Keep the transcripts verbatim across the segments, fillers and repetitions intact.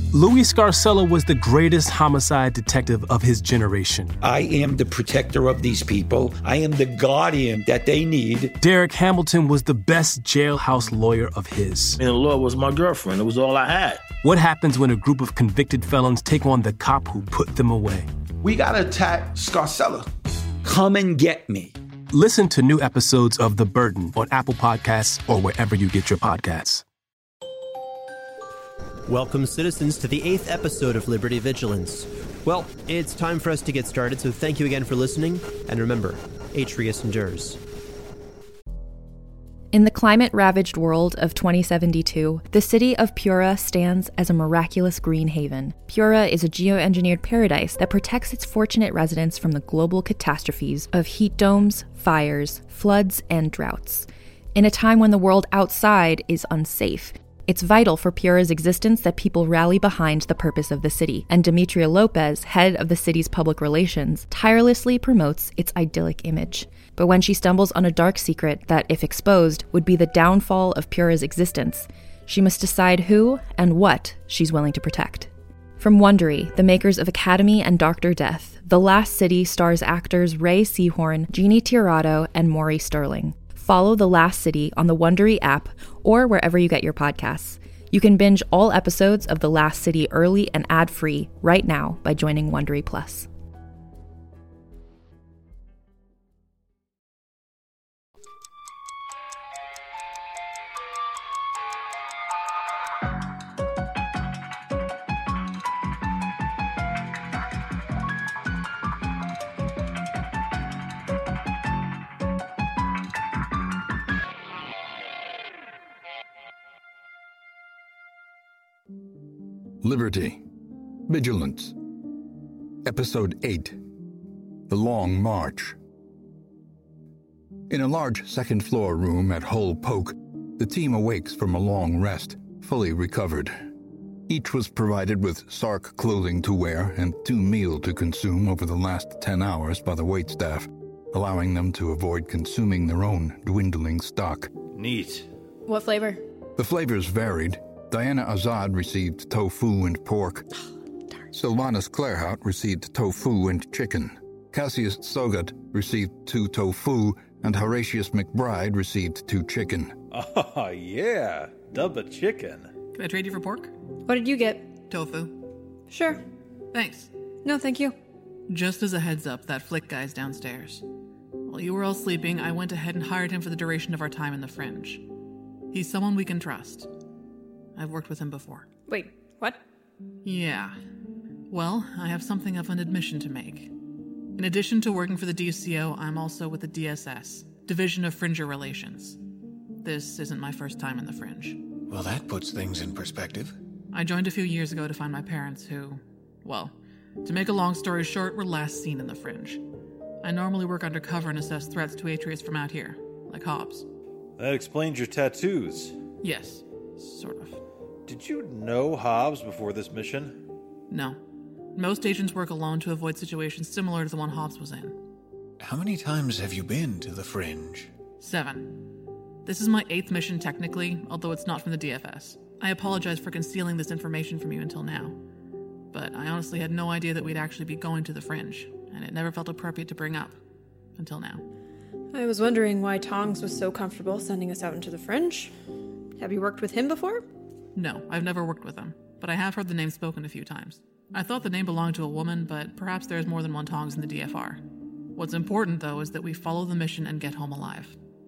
Louis Scarcella was the greatest homicide detective of his generation. I am the protector of these people. I am the guardian that they need. Derek Hamilton was the best jailhouse lawyer of his. And the law was my girlfriend. It was all I had. What happens when a group of convicted felons take on the cop who put them away? We gotta attack Scarcella. Come and get me. Listen to new episodes of The Burden on Apple Podcasts or wherever you get your podcasts. Welcome, citizens, to the eighth episode of Liberty Vigilance. Well, it's time for us to get started, so thank you again for listening. And remember, Atreus endures. In the climate-ravaged world of twenty seventy-two, the city of Pura stands as a miraculous green haven. Pura is a geoengineered paradise that protects its fortunate residents from the global catastrophes of heat domes, fires, floods, and droughts. In a time when the world outside is unsafe, it's vital for Pura's existence that people rally behind the purpose of the city, and Demetria Lopez, head of the city's public relations, tirelessly promotes its idyllic image. But when she stumbles on a dark secret that, if exposed, would be the downfall of Pura's existence, she must decide who and what she's willing to protect. From Wondery, the makers of Academy and Doctor Death, The Last City stars actors Ray Seahorn, Jeannie Tirado, and Maury Sterling. Follow The Last City on the Wondery app or wherever you get your podcasts. You can binge all episodes of The Last City early and ad-free right now by joining Wondery Plus. Liberty. Vigilance. Episode eight. The Long March. In a large second-floor room at Hull Poke, the team awakes from a long rest, fully recovered. Each was provided with Sark clothing to wear and two meal to consume over the last ten hours by the waitstaff, allowing them to avoid consuming their own dwindling stock. Neat. What flavor? The flavors varied. Diana Azad received tofu and pork. Sylvanus Claerhaut received tofu and chicken. Cassius Sogat received two tofu, and Horatius McBride received two chicken. Oh, yeah. Dubba chicken. Can I trade you for pork? What did you get? Tofu. Sure. Thanks. No, thank you. Just as a heads up, that Flick guy's downstairs. While you were all sleeping, I went ahead and hired him for the duration of our time in the Fringe. He's someone we can trust. I've worked with him before. Wait, what? Yeah. Well, I have something of an admission to make. In addition to working for the D C O, I'm also with the D S S, Division of Fringer Relations. This isn't my first time in the Fringe. Well, that puts things in perspective. I joined a few years ago to find my parents who, well, to make a long story short, were last seen in the Fringe. I normally work undercover and assess threats to Atreus from out here, like Hobbs. That explains your tattoos. Yes, sort of. Did you know Hobbs before this mission? No. Most agents work alone to avoid situations similar to the one Hobbs was in. How many times have you been to the Fringe? Seven. This is my eighth mission technically, although it's not from the D F S. I apologize for concealing this information from you until now. But I honestly had no idea that we'd actually be going to the Fringe, and it never felt appropriate to bring up. Until now. I was wondering why Tongs was so comfortable sending us out into the Fringe. Have you worked with him before? No, I've never worked with him, but I have heard the name spoken a few times. I thought the name belonged to a woman, but perhaps there's more than one Tongs in the D F R. What's important, though, is that we follow the mission and get home alive.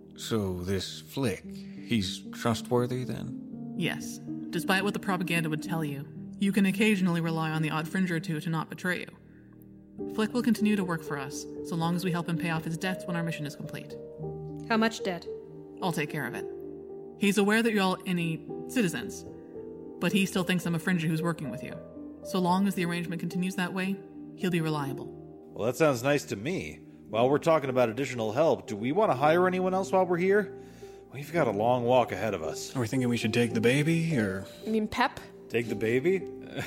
So this Flick, he's trustworthy then? Yes. Despite what the propaganda would tell you, you can occasionally rely on the odd Fringer or two to not betray you. Flick will continue to work for us, so long as we help him pay off his debts when our mission is complete. How much debt? I'll take care of it. He's aware that you're all any citizens, but he still thinks I'm a Fringer who's working with you. So long as the arrangement continues that way, he'll be reliable. Well, that sounds nice to me. While we're talking about additional help, do we want to hire anyone else while we're here? We've got a long walk ahead of us. Are we thinking we should take the baby, or...? You mean Pep? Take the baby?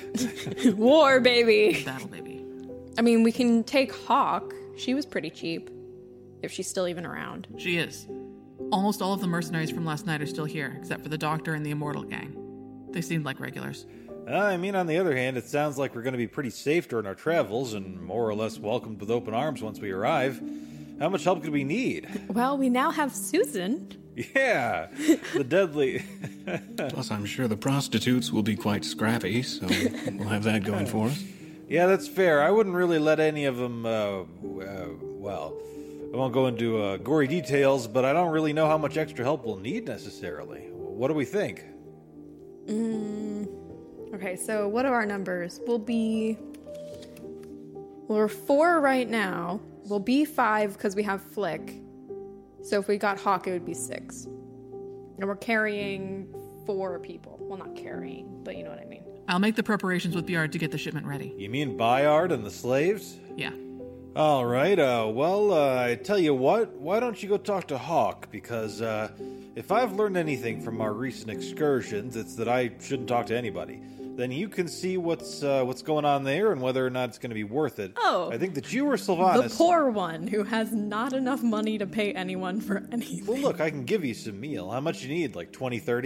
War baby. Battle baby. I mean, we can take Hawk. She was pretty cheap. If she's still even around. She is. Almost all of the mercenaries from last night are still here, except for the Doctor and the Immortal Gang. They seemed like regulars. Uh, I mean, on the other hand, it sounds like we're going to be pretty safe during our travels and more or less welcomed with open arms once we arrive. How much help could we need? Well, we now have Susan. Yeah, the deadly... Plus, I'm sure the prostitutes will be quite scrappy, so we'll have that going for us. Yeah, that's fair. I wouldn't really let any of them, uh, uh well, I won't go into uh, gory details, but I don't really know how much extra help we'll need necessarily. What do we think? Mm, okay, so what are our numbers? We'll be... Well, we're four right now. We'll be five because we have Flick. So if we got Hawk, it would be six. And we're carrying four people. Well, not carrying, but you know what I mean. I'll make the preparations with Byard to get the shipment ready. You mean Byard and the slaves? Yeah. All right, uh, well, uh, I tell you what, why don't you go talk to Hawk? Because, uh, if I've learned anything from our recent excursions, it's that I shouldn't talk to anybody. Then you can see what's uh, what's going on there and whether or not it's going to be worth it. Oh. I think that you or Sylvanas... The poor one who has not enough money to pay anyone for anything. Well, look, I can give you some meal. How much you need? Like twenty, thirty?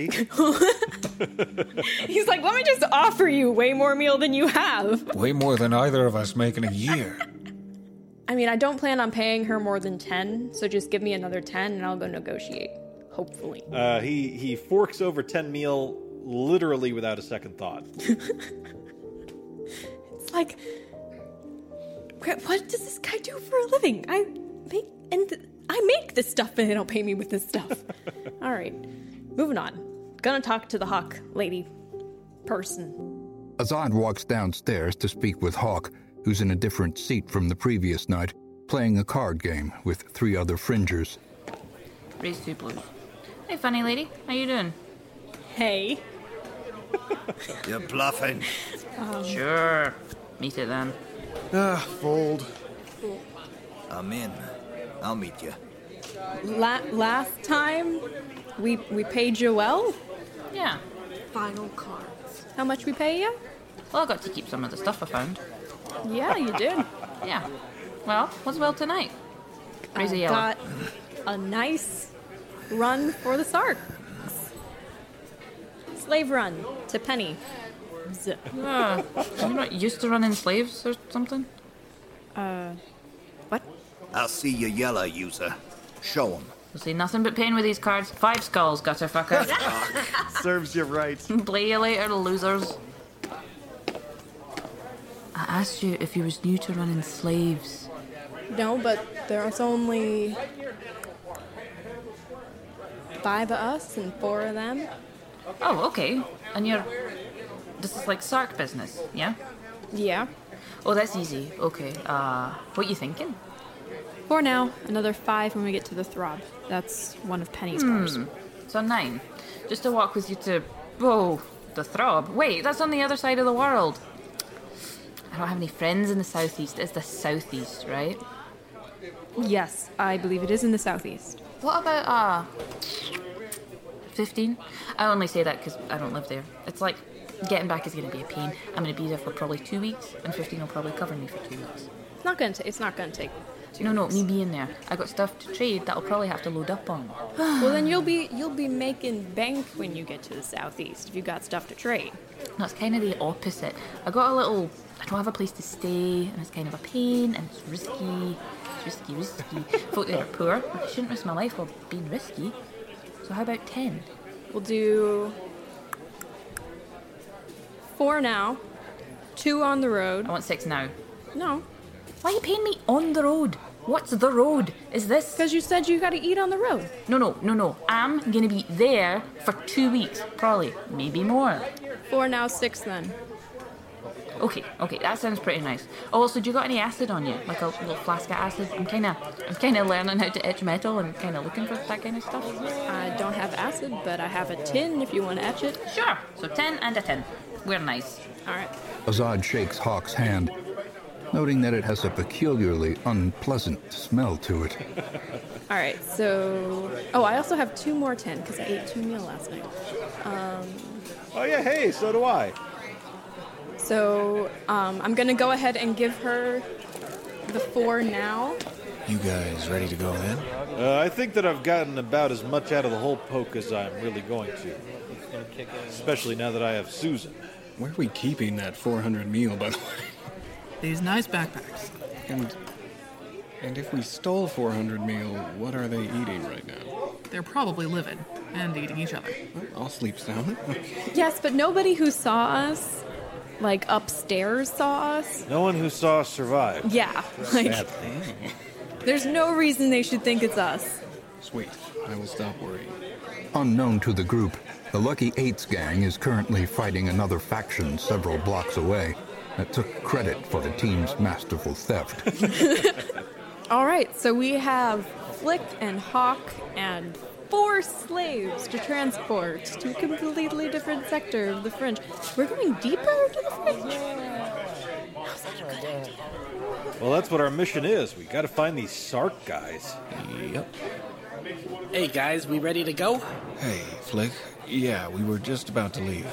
He's like, let me just offer you way more meal than you have. Way more than either of us make in a year. I mean, I don't plan on paying her more than ten, so just give me another ten and I'll go negotiate. Hopefully. Uh, he, he forks over ten meal literally without a second thought. It's like, what does this guy do for a living? I make and th- I make this stuff, but they don't pay me with this stuff. All right, moving on. Gonna talk to the Hawk lady person. Azad walks downstairs to speak with Hawk, who's in a different seat from the previous night, playing a card game with three other fringers. Raise two blues. Hey, funny lady, how you doing? Hey. You're bluffing. Um, sure. Meet it then. Ah, fold. I'm in. I'll meet you. La- last time, we we paid you well? Yeah. Final cards. How much we pay you? Well, I got to keep some of the stuff I found. Yeah, you did. Yeah. Well, what's well tonight? Raise a yellow. Got a nice run for the Sark. Slave run to Penny. Zip. Uh, you're not used to running slaves or something? Uh, what? I'll see your yellow, user. Show 'em. You'll see nothing but pain with these cards. Five skulls, gutter fucker. Serves you right. Play you later, losers. I asked you if you was new to running slaves. No, but there's only five of us and four of them. Oh, okay. And you're... This is like Sark business, yeah? Yeah. Oh, that's easy. Okay. Uh, what you thinking? For now, another five when we get to the Throb. That's one of Penny's Hmm. cars. So nine. Just to walk with you to... Whoa, the Throb. Wait, that's on the other side of the world. I don't have any friends in the southeast. It's the southeast, right? Yes, I believe it is in the southeast. What about, uh... fifteen? I only say that because I don't live there. It's like, getting back is going to be a pain. I'm going to be there for probably two weeks, and fifteen will probably cover me for two weeks. It's not going to. It's not going to take. Two no, no, weeks. me being there. I got stuff to trade that I'll probably have to load up on. Well, then you'll be you'll be making bank when you get to the southeast if you got stuff to trade. No, it's kind of the opposite. I got a little. I don't have a place to stay, and it's kind of a pain, and it's risky. It's risky, risky. Folk that are poor. I shouldn't risk my life while being risky. So how about ten? We'll do four now, two on the road. I want six now. No. Why are you paying me on the road? What's the road? Is this... Because you said you got to eat on the road. No, no, no, no. I'm going to be there for two weeks. Probably. Maybe more. Four now, six then. Okay, okay. That sounds pretty nice. Oh, also, do you got any acid on you? Like a little flask of acid? I'm kind of I'm kind of learning how to etch metal and kind of looking for that kind of stuff. I don't have acid, but I have a tin if you want to etch it. Sure. So ten and a ten. We're nice. All right. Azad shakes Hawk's hand, noting that it has a peculiarly unpleasant smell to it. All right, so... Oh, I also have two more ten, because I ate two meal last night. Um, oh, yeah, hey, so do I. So, um, I'm going to go ahead and give her the four now. You guys ready to go then? Uh, I think that I've gotten about as much out of the whole poke as I'm really going to. Especially now that I have Susan. Where are we keeping that four hundred meal, by the way? These nice backpacks. And and if we stole four hundred meal, what are they eating right now? They're probably living and eating each other. I'll sleep sound. Yes, but nobody who saw us, like upstairs, saw us. No one who saw us survive. Yeah, like there's no reason they should think it's us. Sweet. I will stop worrying. Unknown to the group, the Lucky Eights gang is currently fighting another faction several blocks away that took credit for the team's masterful theft. All right, so we have Flick and Hawk and four slaves to transport to a completely different sector of the Fringe. We're going deeper to the Fringe? How's that a good idea? Well, that's what our mission is. We gotta find these Sark guys. Yep. Hey, guys, we ready to go? Hey, Flick. Yeah, we were just about to leave.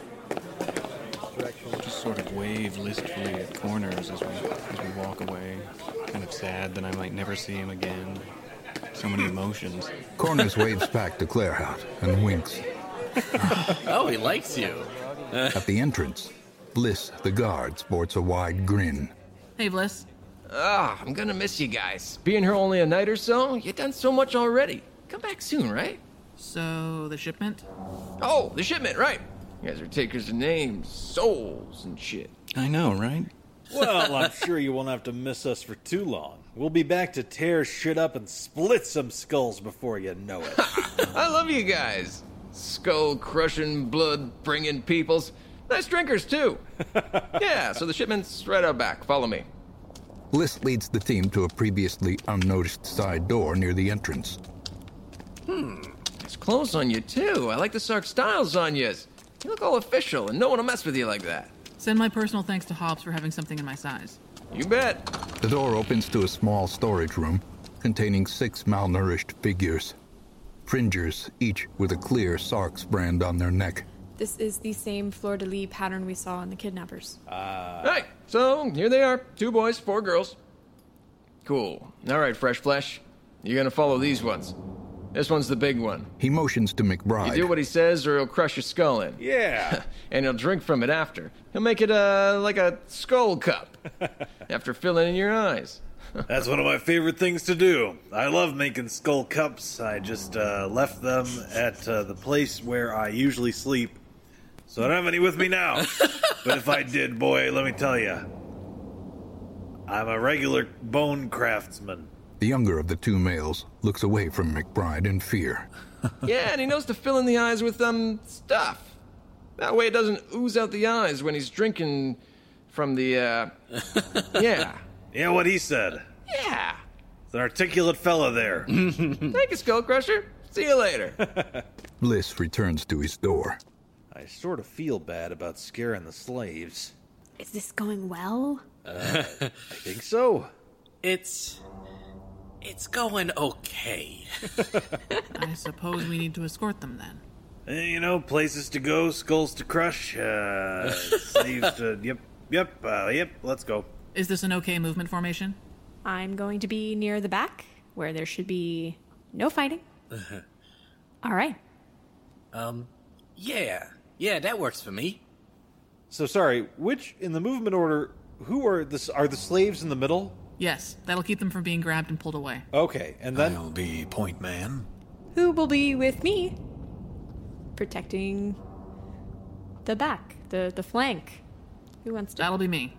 Just sort of wave listfully at corners as we as we walk away. Kind of sad that I might never see him again. So many emotions. Corners waves back to Claerhaut and winks. Oh, he likes you. At the entrance, Bliss, the guard, sports a wide grin. Hey, Bliss. Ah, I'm gonna miss you guys. Being here only a night or so, you've done so much already. Come back soon, right? So, the shipment? Oh, the shipment, right. You guys are takers of names, souls, and shit. I know, right? Well, I'm sure you won't have to miss us for too long. We'll be back to tear shit up and split some skulls before you know it. I love you guys. Skull-crushing, blood-bringing peoples. Nice drinkers, too. Yeah, so the shipment's right out back. Follow me. Bliss leads the team to a previously unnoticed side door near the entrance. Hmm, it's close on you, too. I like the Sark styles on you. You look all official, and no one will mess with you like that. Send my personal thanks to Hobbs for having something in my size. You bet. The door opens to a small storage room containing six malnourished figures. Fringers, each with a clear Sark's brand on their neck. This is the same fleur-de-lis pattern we saw in the kidnappers. Uh... Right, so here they are. Two boys, four girls. Cool. All right, Fresh Flesh. You're gonna follow these ones. This one's the big one. He motions to McBride. You do what he says or he'll crush your skull in. Yeah. And he'll drink from it after. He'll make it uh, like a skull cup. After filling in your eyes. That's one of my favorite things to do. I love making skull cups. I just uh, left them at uh, the place where I usually sleep. So I don't have any with me now. But if I did, boy, let me tell you, I'm a regular bone craftsman. The younger of the two males looks away from McBride in fear. Yeah, and he knows to fill in the eyes with, um, stuff. That way it doesn't ooze out the eyes when he's drinking from the, uh... yeah. Yeah, what he said. Yeah. It's an articulate fella there. Thank you, Skull Crusher. See you later. Bliss returns to his door. I sort of feel bad about scaring the slaves. Is this going well? Uh, I think so. It's... It's going okay. I suppose we need to escort them then. Eh, you know, places to go, skulls to crush, uh, slaves to... Yep, yep, uh, yep, let's go. Is this an okay movement formation? I'm going to be near the back, where there should be no fighting. All right. Um, yeah. Yeah, that works for me. So, sorry, which, in the movement order, who are the, are the slaves in the middle? Yes, that'll keep them from being grabbed and pulled away. Okay, and then... I'll be point man. Who will be with me? Protecting the back, the, the flank. Who wants to... That'll be me.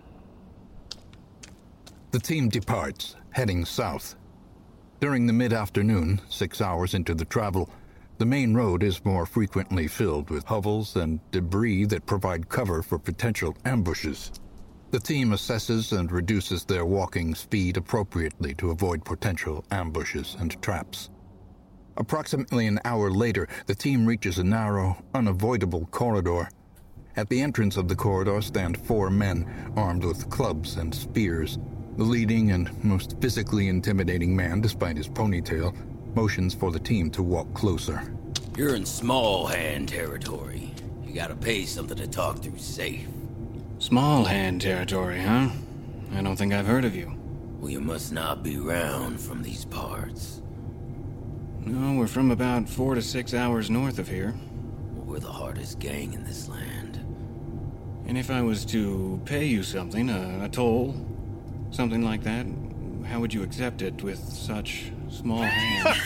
The team departs, heading south. During the mid-afternoon, six hours into the travel, the main road is more frequently filled with hovels and debris that provide cover for potential ambushes. The team assesses and reduces their walking speed appropriately to avoid potential ambushes and traps. Approximately an hour later, the team reaches a narrow, unavoidable corridor. At the entrance of the corridor stand four men armed with clubs and spears. The leading and most physically intimidating man, despite his ponytail, motions for the team to walk closer. You're in small hand territory. You gotta pay something to talk through safe. Small hand territory, huh? I don't think I've heard of you. Well, you must not be round from these parts. No, we're from about four to six hours north of here. Well, we're the hardest gang in this land. And if I was to pay you something, uh, a toll, something like that, how would you accept it with such small hands?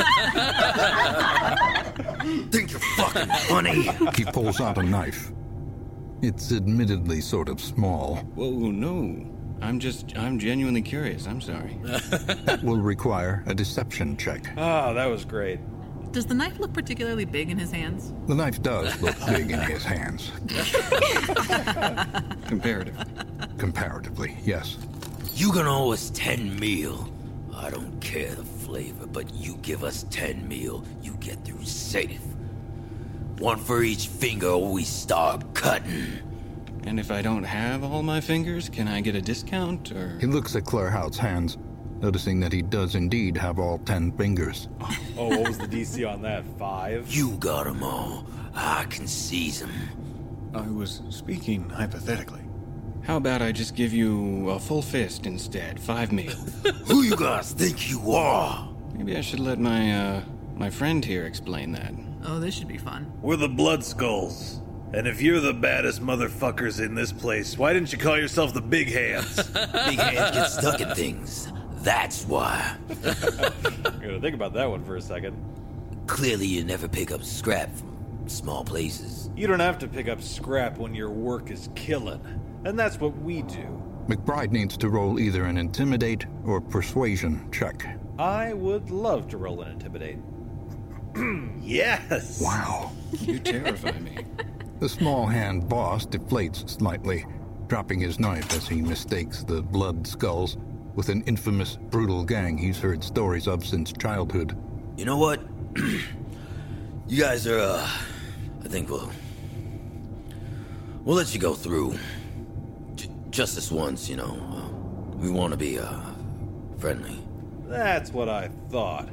Think you're fucking funny? He pulls out a knife. It's admittedly sort of small. Whoa, no. I'm just, I'm genuinely curious. I'm sorry. That will require a deception check. Ah, that was great. Does the knife look particularly big in his hands? The knife does look big in his hands. Comparatively. Comparatively, yes. You gonna owe us ten mil. I don't care the flavor, but you give us ten mil, you get through safe. One for each finger we start cutting. And if I don't have all my fingers, can I get a discount, or...? He looks at Claerhaut's hands, noticing that he does indeed have all ten fingers. Oh, what was the D C on that? Five? You got them all. I can seize them. I was speaking hypothetically. How about I just give you a full fist instead? Five mil. Who you guys think you are? Maybe I should let my, uh, my friend here explain that. Oh, this should be fun. We're the Blood Skulls. And if you're the baddest motherfuckers in this place, why didn't you call yourself the Big Hands? Big Hands get stuck in things. That's why. I'm gonna think about that one for a second. Clearly you never pick up scrap from small places. You don't have to pick up scrap when your work is killing. And that's what we do. McBride needs to roll either an intimidate or persuasion check. I would love to roll an intimidate. Yes! Wow. You terrify me. The small hand boss deflates slightly, dropping his knife as he mistakes the Blood Skulls with an infamous, brutal gang he's heard stories of since childhood. You know what? You guys are, uh... I think we'll... We'll let you go through. J- just this once, you know. Uh, we want to be, uh... friendly. That's what I thought.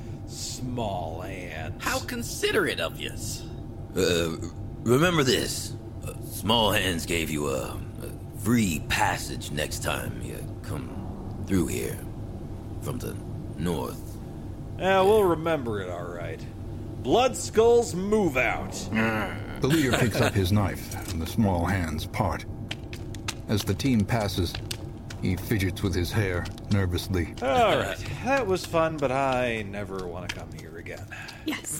Small hands. How considerate of yous. Uh, remember this. Uh, Small Hands gave you a, a free passage next time you come through here. From the north. Yeah, we'll remember it, all right. Blood Skulls move out. The leader picks up his knife, and the small hands part. As the team passes, he fidgets with his hair nervously. All right, that was fun, but I never want to come here again. Yes.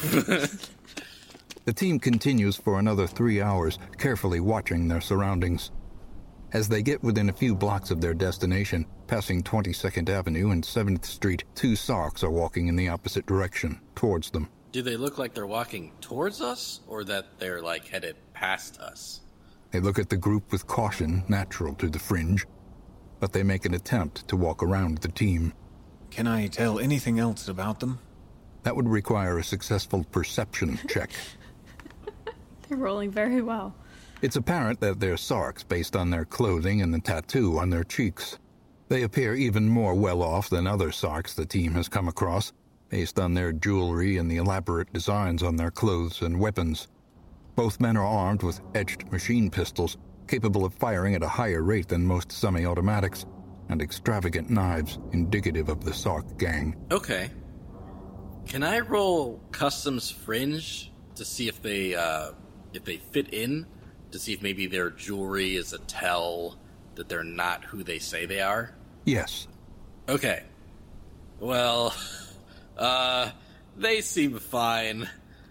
The team continues for another three hours, carefully watching their surroundings. As they get within a few blocks of their destination, passing twenty-second Avenue and seventh Street, two Sarks are walking in the opposite direction, towards them. Do they look like they're walking towards us, or that they're, like, headed past us? They look at the group with caution, natural to the fringe, but they make an attempt to walk around the team. Can I tell anything else about them? That would require a successful perception check. They're rolling very well. It's apparent that they're Sarks based on their clothing and the tattoo on their cheeks. They appear even more well-off than other Sarks the team has come across, based on their jewelry and the elaborate designs on their clothes and weapons. Both men are armed with etched machine pistols, capable of firing at a higher rate than most semi-automatics, and extravagant knives indicative of the Sark gang. Okay. Can I roll Customs Fringe to see if they, uh, if they fit in? To see if maybe their jewelry is a tell that they're not who they say they are? Yes. Okay. Well, uh, they seem fine.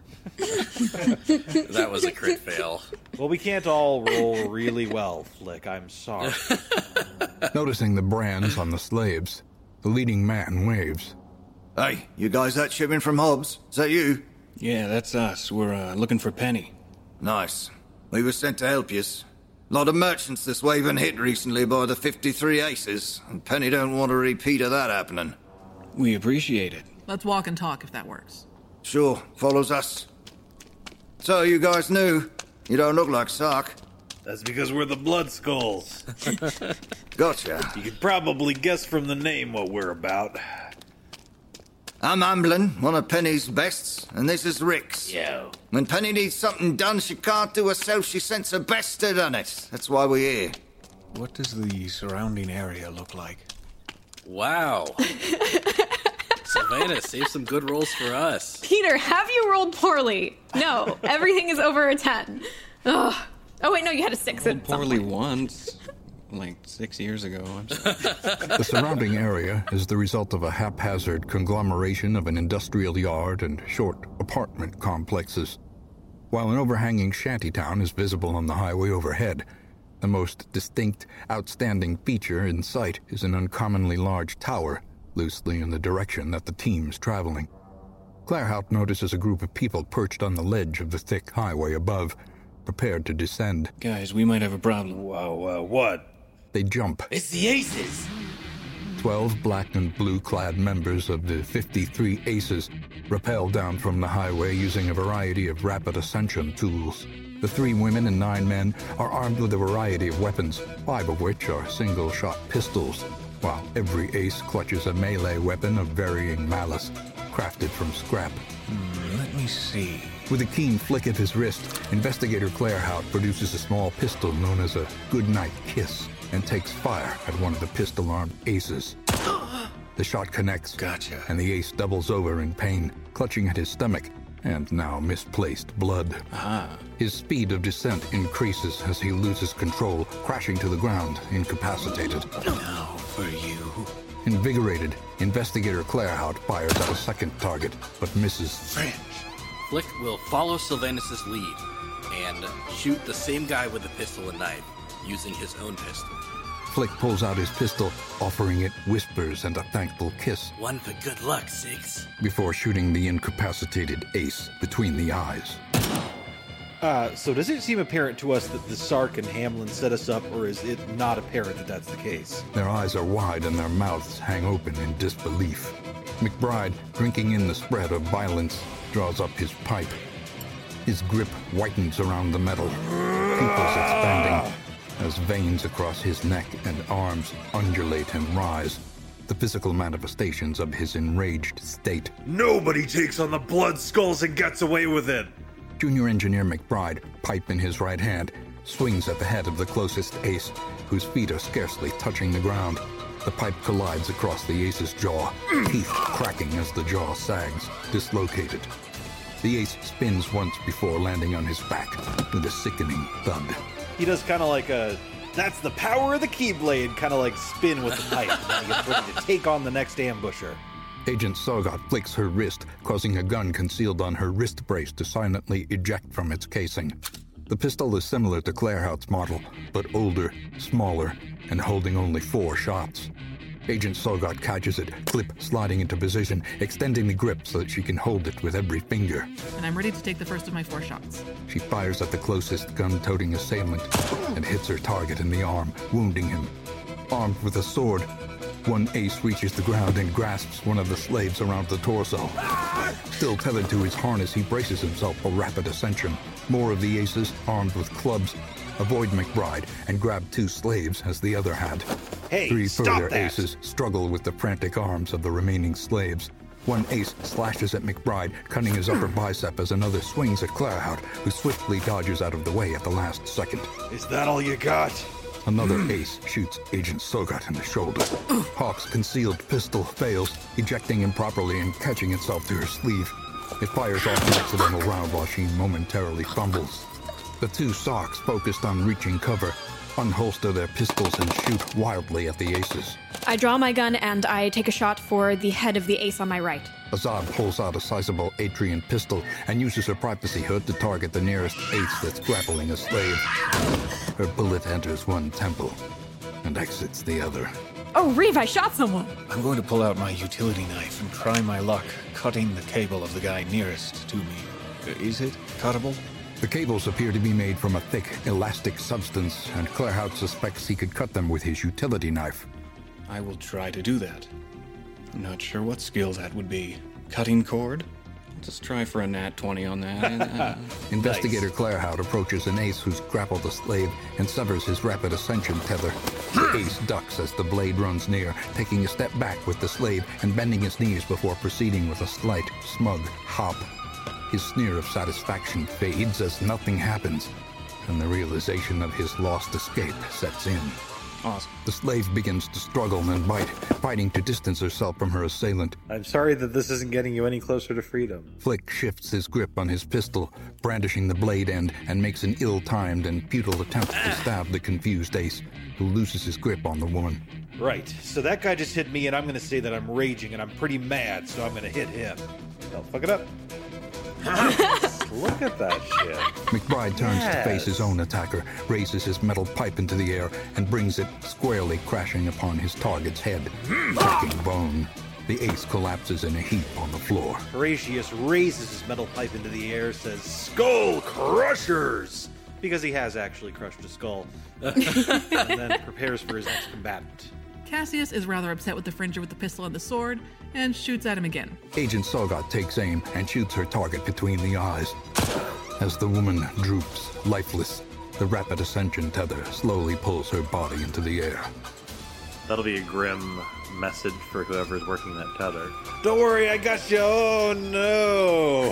That was a crit fail. Well, we can't all roll really well, Flick. I'm sorry. Noticing the brands on the slaves, the leading man waves. Hey, you guys that shipment from Hobbs? Is that you? Yeah, that's us. We're, uh, looking for Penny. Nice. We were sent to help yous. A lot of merchants this way been hit recently by the fifty-three Aces, and Penny don't want a repeat of that happening. We appreciate it. Let's walk and talk if that works. Sure, follows us. So, you guys new? You don't look like Sark. That's because we're the Blood Skulls. Gotcha. You could probably guess from the name what we're about. I'm Amblin, one of Penny's bests, and this is Rix. Yo. When Penny needs something done she can't do herself, she sends her best to done it. That's why we're here. What does the surrounding area look like? Wow. Savannah, save some good rolls for us. Peter, have you rolled poorly? No, everything is over a ten. Ugh. Oh, wait, no, you had a six at some Poorly point. once. Like six years ago. I'm The surrounding area is the result of a haphazard conglomeration of an industrial yard and short apartment complexes. While an overhanging shantytown is visible on the highway overhead, the most distinct, outstanding feature in sight is an uncommonly large tower, loosely in the direction that the team's traveling. Claerhaut notices a group of people perched on the ledge of the thick highway above, prepared to descend. Guys, we might have a problem. Wow, uh, what? They jump. It's the Aces! Twelve black and blue-clad members of the fifty-three Aces rappel down from the highway using a variety of rapid ascension tools. The three women and nine men are armed with a variety of weapons, five of which are single-shot pistols, while every ace clutches a melee weapon of varying malice, crafted from scrap. Hmm, let me see. With a keen flick of his wrist, Investigator Claerhaut produces a small pistol known as a goodnight kiss and takes fire at one of the pistol-armed aces. The shot connects, gotcha. And the ace doubles over in pain, clutching at his stomach and now misplaced blood. Ah. His speed of descent increases as he loses control, crashing to the ground, incapacitated. Now for you. Invigorated, Investigator Claerhaut fires at a second target, but misses. French. Flick will follow Sylvanus' lead and shoot the same guy with the pistol and knife, using his own pistol. Flick pulls out his pistol, offering it whispers and a thankful kiss. One for good luck, Six. Before shooting the incapacitated ace between the eyes. Uh, so does it seem apparent to us that the Sark and Hamlin set us up, or is it not apparent that that's the case? Their eyes are wide and their mouths hang open in disbelief. McBride, drinking in the spread of violence, draws up his pipe. His grip whitens around the metal, pupils expanding, as veins across his neck and arms undulate and rise, the physical manifestations of his enraged state. Nobody takes on the blood skulls and gets away with it! Junior Engineer McBride, pipe in his right hand, swings at the head of the closest ace, whose feet are scarcely touching the ground. The pipe collides across the ace's jaw, teeth cracking as the jaw sags, dislocated. The ace spins once before landing on his back with a sickening thud. He does kind of like a, that's the power of the Keyblade, kind of like spin with the pipe, and he gets ready to take on the next ambusher. Agent Sorgot flicks her wrist, causing a gun concealed on her wrist brace to silently eject from its casing. The pistol is similar to Claerhaut's model, but older, smaller, and holding only four shots. Agent Sorgot catches it, clip sliding into position, extending the grip so that she can hold it with every finger. And I'm ready to take the first of my four shots. She fires at the closest gun-toting assailant and hits her target in the arm, wounding him. Armed with a sword, one ace reaches the ground and grasps one of the slaves around the torso. Still tethered to his harness, he braces himself for rapid ascension. More of the aces, armed with clubs, avoid McBride and grab two slaves as the other had. Hey, Three stop further that. aces struggle with the frantic arms of the remaining slaves. One ace slashes at McBride, cutting his upper bicep as another swings at Claerhaut, who swiftly dodges out of the way at the last second. Is that all you got? Another ace shoots Agent Sorgot in the shoulder. Hawk's concealed pistol fails, ejecting improperly and catching itself to her sleeve. It fires off an accidental round while she momentarily fumbles. The two Sarks, focused on reaching cover, unholster their pistols and shoot wildly at the aces. I draw my gun and I take a shot for the head of the ace on my right. Azad pulls out a sizable Atrian pistol and uses her privacy hood to target the nearest ace that's grappling a slave. Her bullet enters one temple and exits the other. Oh, Reeve, I shot someone! I'm going to pull out my utility knife and try my luck cutting the cable of the guy nearest to me. Is it cuttable? The cables appear to be made from a thick, elastic substance, and Claerhaut suspects he could cut them with his utility knife. I will try to do that. I'm not sure what skill that would be. Cutting cord? Just try for a nat twenty on that. Investigator nice. Claerhaut approaches an ace who's grappled a slave and severs his rapid ascension tether. The ace ducks as the blade runs near, taking a step back with the slave and bending his knees before proceeding with a slight, smug hop. His sneer of satisfaction fades as nothing happens, and the realization of his lost escape sets in. Awesome. The slave begins to struggle and bite, fighting to distance herself from her assailant. I'm sorry that this isn't getting you any closer to freedom. Flick shifts his grip on his pistol, brandishing the blade end, and makes an ill-timed and futile attempt to stab the confused Ace, who loses his grip on the woman. Right, so that guy just hit me, and I'm going to say that I'm raging, and I'm pretty mad, so I'm going to hit him. Don't fuck it up. Look at that shit. McBride turns Yes. to face his own attacker, raises his metal pipe into the air, and brings it squarely crashing upon his target's head, breaking bone. The Ace collapses in a heap on the floor. Horatius raises his metal pipe into the air, says, "Skull Crushers!" Because he has actually crushed a skull. And then prepares for his next combatant. Cassius is rather upset with the Fringer with the pistol and the sword, and shoots at him again. Agent Sogat takes aim and shoots her target between the eyes. As the woman droops, lifeless, the rapid ascension tether slowly pulls her body into the air. That'll be a grim message for whoever's working that tether. Don't worry, I got you. Oh no!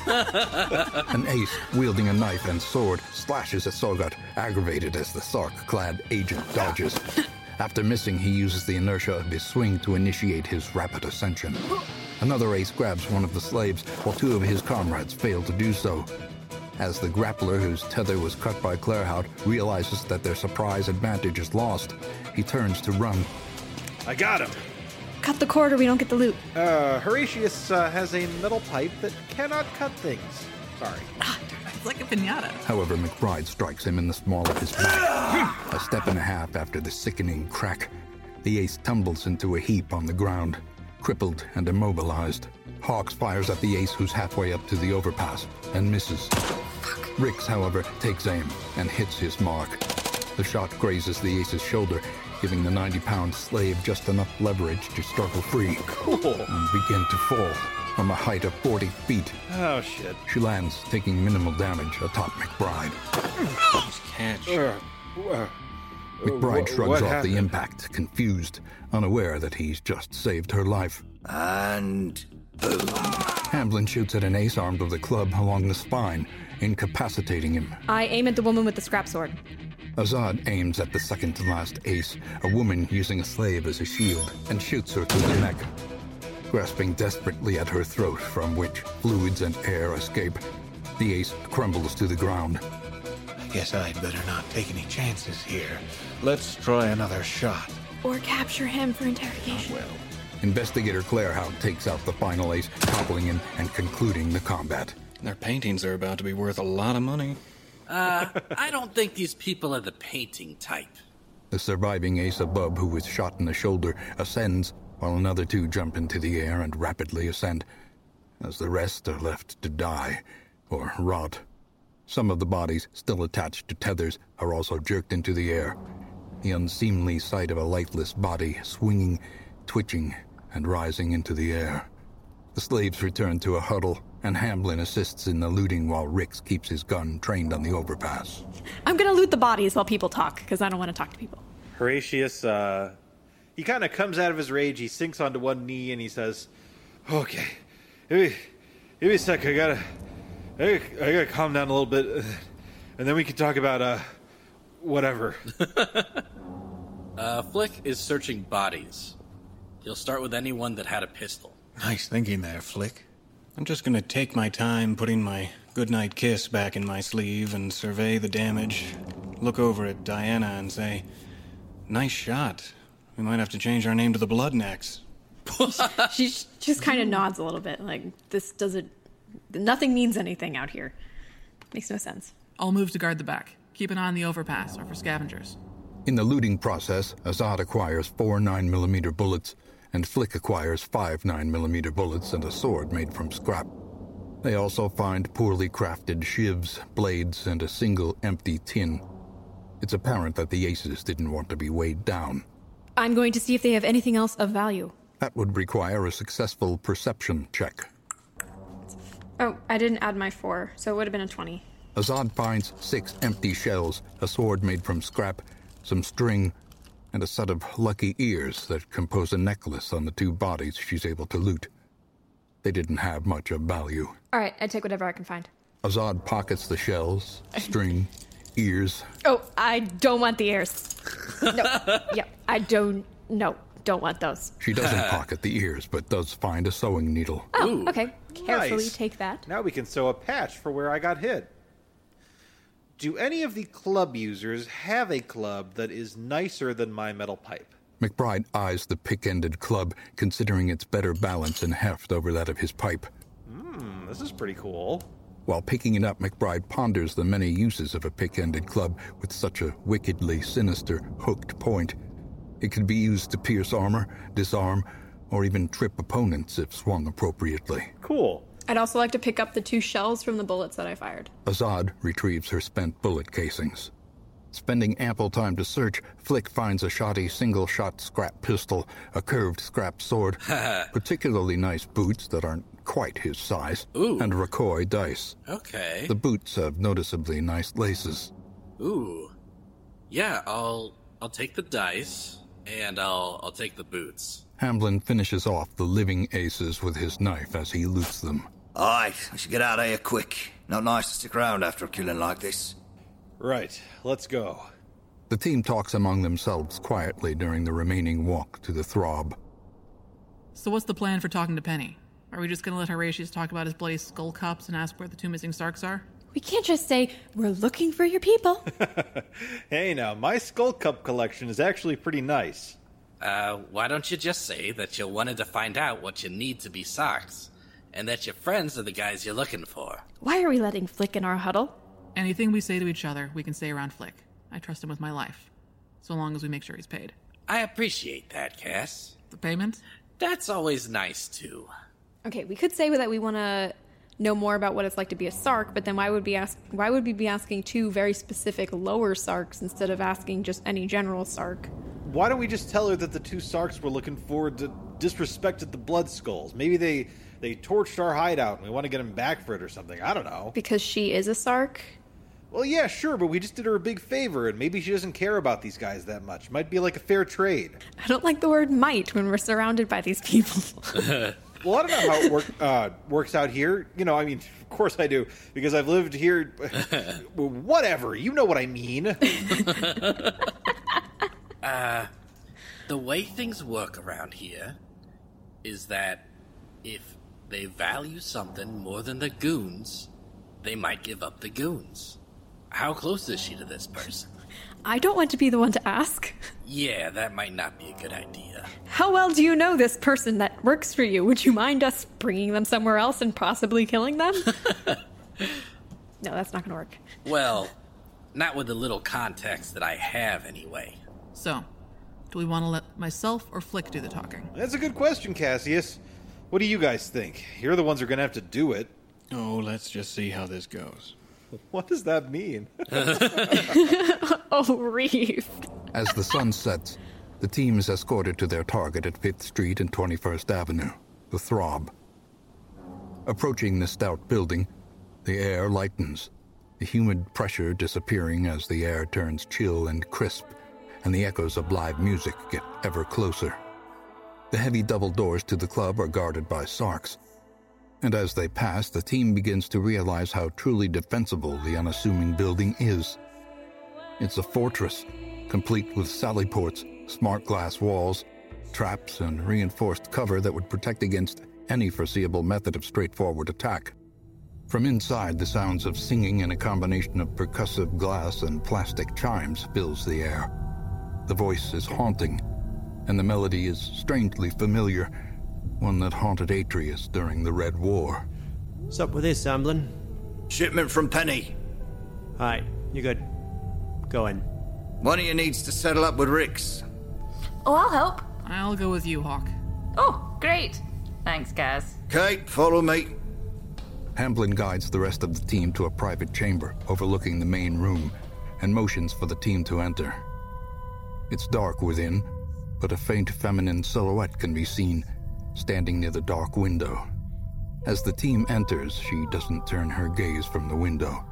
An Ace, wielding a knife and sword, slashes at Sogat, aggravated as the Sark-clad agent dodges. After missing, he uses the inertia of his swing to initiate his rapid ascension. Another Ace grabs one of the slaves, while two of his comrades fail to do so. As the grappler, whose tether was cut by Claerhaut, realizes that their surprise advantage is lost, he turns to run. I got him! Cut the cord or we don't get the loot. Uh, Horatius uh, has a metal pipe that cannot cut things. Sorry. It's like a piñata. However, McBride strikes him in the small of his back. A step and a half after the sickening crack, the Ace tumbles into a heap on the ground, crippled and immobilized. Hawks fires at the Ace, who's halfway up to the overpass, and misses. Rix, however, takes aim and hits his mark. The shot grazes the Ace's shoulder, giving the ninety-pound slave just enough leverage to struggle free Cool. and begin to fall from a height of forty feet. Oh, shit. She lands, taking minimal damage atop McBride. Catch. Uh, uh, McBride wh- shrugs what off happened? the impact, confused, unaware that he's just saved her life. And boom. Hamblin shoots at an Ace armed with a club along the spine, incapacitating him. I aim at the woman with the scrap sword. Azad aims at the second-to-last Ace, a woman using a slave as a shield, and shoots her through the neck. Grasping desperately at her throat, from which fluids and air escape, the Ace crumbles to the ground. I guess I'd better not take any chances here. Let's try another shot. Or capture him for interrogation. Well, Investigator Claerhaut takes out the final Ace, toppling him and concluding the combat. Their paintings are about to be worth a lot of money. Uh, I don't think these people are the painting type. The surviving Ace above, who was shot in the shoulder, ascends, while another two jump into the air and rapidly ascend, as the rest are left to die or rot. Some of the bodies, still attached to tethers, are also jerked into the air. The unseemly sight of a lifeless body swinging, twitching, and rising into the air. The slaves return to a huddle, and Hamblin assists in the looting while Rix keeps his gun trained on the overpass. I'm gonna loot the bodies while people talk, because I don't want to talk to people. Horatius, uh, he kind of comes out of his rage, he sinks onto one knee, and he says, "Okay, give me, give me a sec, I gotta, I gotta, I gotta calm down a little bit, and then we can talk about, uh, whatever." uh, Flick is searching bodies. He'll start with anyone that had a pistol. Nice thinking there, Flick. I'm just gonna take my time putting my goodnight kiss back in my sleeve and survey the damage. Look over at Diana and say, "Nice shot. We might have to change our name to the Bloodnecks." She just kind of nods a little bit, like, this doesn't... Nothing means anything out here. Makes no sense. I'll move to guard the back. Keep an eye on the overpass or for scavengers. In the looting process, Azad acquires four nine millimeter bullets, and Flick acquires five nine millimeter bullets and a sword made from scrap. They also find poorly crafted shivs, blades, and a single empty tin. It's apparent that the Aces didn't want to be weighed down. I'm going to see if they have anything else of value. That would require a successful perception check. Oh, I didn't add my four, so it would have been a twenty. Azad finds six empty shells, a sword made from scrap, some string, and a set of lucky ears that compose a necklace on the two bodies she's able to loot. They didn't have much of value. All right, I take whatever I can find. Azad pockets the shells, string, ears. Oh, I don't want the ears. No. Yeah, I don't. No, don't want those. She doesn't pocket the ears, but does find a sewing needle. Oh, Ooh, okay. Carefully nice. take that. Now we can sew a patch for where I got hit. Do any of the club users have a club that is nicer than my metal pipe? McBride eyes the pick-ended club, considering its better balance and heft over that of his pipe. Hmm, this is pretty cool. While picking it up, McBride ponders the many uses of a pick-ended club with such a wickedly sinister, hooked point. It could be used to pierce armor, disarm, or even trip opponents if swung appropriately. Cool. I'd also like to pick up the two shells from the bullets that I fired. Azad retrieves her spent bullet casings. Spending ample time to search, Flick finds a shoddy single-shot scrap pistol, a curved scrap sword, particularly nice boots that aren't quite his size, Ooh. and Rokoi dice. Okay. The boots have noticeably nice laces. Ooh. Yeah, I'll I'll take the dice and I'll I'll take the boots. Hamblin finishes off the living aces with his knife as he loots them. All right, we should get out of here quick. Not nice to stick around after a killing like this. Right, let's go. The team talks among themselves quietly during the remaining walk to the Throb. So what's the plan for talking to Penny? Are we just gonna let Horatius talk about his bloody skull cups and ask where the two missing Starks are? We can't just say, we're looking for your people. Hey now, my skull cup collection is actually pretty nice. Uh, why don't you just say that you wanted to find out what you need to be Sarks, and that your friends are the guys you're looking for? Why are we letting Flick in our huddle? Anything we say to each other, we can say around Flick. I trust him with my life. So long as we make sure he's paid. I appreciate that, Cass. The payment? That's always nice, too. Okay, we could say that we want to know more about what it's like to be a Sark, but then why would we ask? Why would we be asking two very specific lower Sarks instead of asking just any general Sark? Why don't we just tell her that the two Sarks we're looking for d- disrespected the Blood Skulls? Maybe they they torched our hideout and we want to get them back for it or something. I don't know. Because she is a Sark? Well, yeah, sure, but we just did her a big favor, and maybe she doesn't care about these guys that much. Might be like a fair trade. I don't like the word might when we're surrounded by these people. Well, I don't know how it work, uh, works out here. You know, I mean, of course I do, because I've lived here. Whatever, you know what I mean. uh, the way things work around here is that if they value something more than the goons, they might give up the goons. How close is she to this person? I don't want to be the one to ask. Yeah, that might not be a good idea. How well do you know this person that works for you? Would you mind us bringing them somewhere else and possibly killing them? No, that's not going to work. Well, not with the little context that I have, anyway. So, do we want to let myself or Flick do the talking? That's a good question, Cassius. What do you guys think? You're the ones who are going to have to do it. Oh, let's just see how this goes. What does that mean? Oh, Reef. As the sun sets, the team is escorted to their target at fifth Street and twenty-first Avenue, the Throb. Approaching the stout building, the air lightens, the humid pressure disappearing as the air turns chill and crisp, and the echoes of live music get ever closer. The heavy double doors to the club are guarded by Sarks, and as they pass, the team begins to realize how truly defensible the unassuming building is. It's a fortress, complete with sally ports, smart glass walls, traps, and reinforced cover that would protect against any foreseeable method of straightforward attack. From inside, the sounds of singing and a combination of percussive glass and plastic chimes fills the air. The voice is haunting, and the melody is strangely familiar, one that haunted Atreus during the Red War. What's up with this, Amblin? Shipment from Penny. Alright, you good. Go in. One of you needs to settle up with Rix. Oh, I'll help. I'll go with you, Hawk. Oh, great. Thanks, Gaz. Kate, follow me. Hamblin guides the rest of the team to a private chamber overlooking the main room and motions for the team to enter. It's dark within, but a faint feminine silhouette can be seen, standing near the dark window. As the team enters, she doesn't turn her gaze from the window.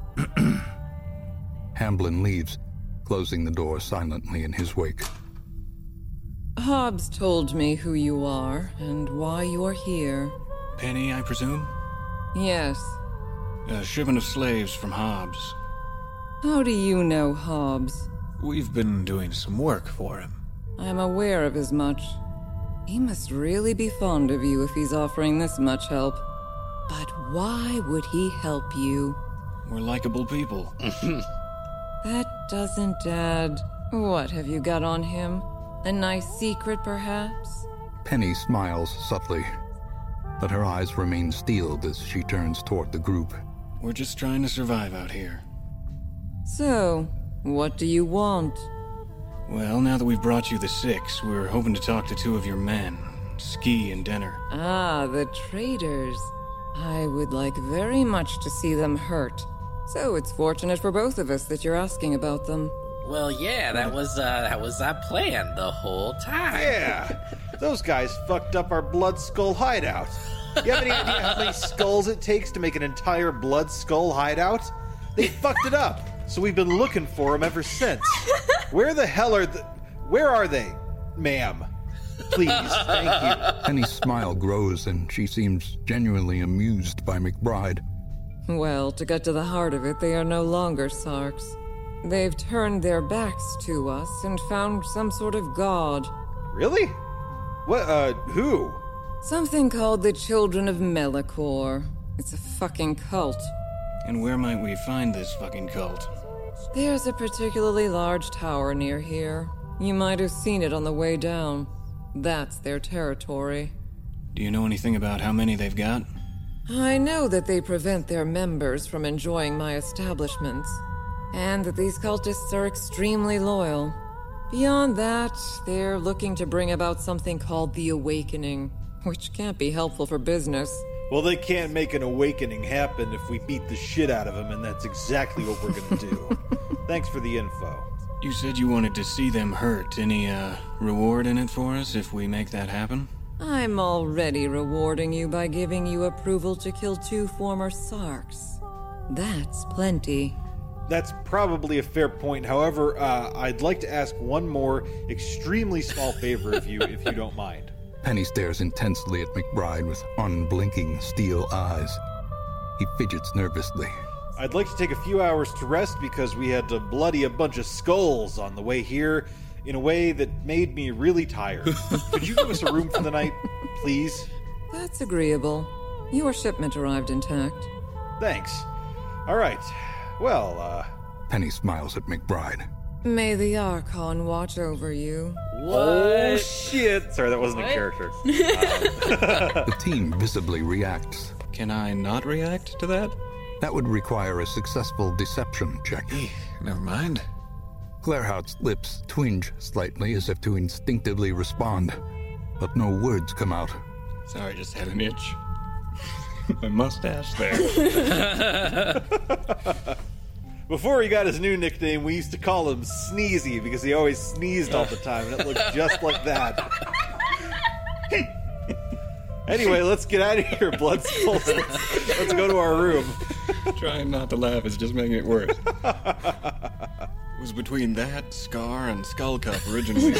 Hamblin leaves, closing the door silently in his wake. Hobbs told me who you are and why you are here. Penny, I presume? Yes. A shipment of slaves from Hobbs. How do you know Hobbs? We've been doing some work for him. I'm aware of as much. He must really be fond of you if he's offering this much help. But why would he help you? We're likable people. That doesn't add. What have you got on him? A nice secret, perhaps? Penny smiles subtly, but her eyes remain steeled as she turns toward the group. We're just trying to survive out here. So, what do you want? Well, now that we've brought you the six, we're hoping to talk to two of your men, Ski and Denner. Ah, the traitors. I would like very much to see them hurt. So it's fortunate for both of us that you're asking about them. Well, yeah, that was uh, that was our plan the whole time. Yeah, those guys fucked up our Blood Skull hideout. You have any idea how many skulls it takes to make an entire Blood Skull hideout? They fucked it up, so we've been looking for them ever since. Where the hell are the... Where are they, ma'am? Please, thank you. Penny's smile grows and she seems genuinely amused by McBride. Well, to get to the heart of it, they are no longer Sarks. They've turned their backs to us and found some sort of god. Really? What, uh, who? Something called the Children of Melikor. It's a fucking cult. And where might we find this fucking cult? There's a particularly large tower near here. You might have seen it on the way down. That's their territory. Do you know anything about how many they've got? I know that they prevent their members from enjoying my establishments, and that these cultists are extremely loyal. Beyond that, they're looking to bring about something called the Awakening, which can't be helpful for business. Well, they can't make an awakening happen if we beat the shit out of them, and that's exactly what we're gonna do. Thanks for the info. You said you wanted to see them hurt. Any, uh, reward in it for us if we make that happen? I'm already rewarding you by giving you approval to kill two former Sarks. That's plenty. That's probably a fair point. However, uh, I'd like to ask one more extremely small favor of you, if you don't mind. Penny stares intensely at McBride with unblinking steel eyes. He fidgets nervously. I'd like to take a few hours to rest because we had to bloody a bunch of skulls on the way here in a way that made me really tired. Could you give us a room for the night, please? That's agreeable. Your shipment arrived intact. Thanks. All right. Well, uh... Penny smiles at McBride. May the Archon watch over you. What? Oh, shit. Sorry, that wasn't what? a character. Um. The team visibly reacts. Can I not react to that? That would require a successful deception check. Never mind. Claerhaut's lips twinge slightly as if to instinctively respond, but no words come out. Sorry, just had an itch. My mustache there. Before he got his new nickname, we used to call him Sneezy because he always sneezed all the time, and it looked just like that. Anyway, let's get out of here, Blood Skulls. Let's, let's go to our room. Trying not to laugh is just making it worse. It was between that, Scar, and Skull Cup originally.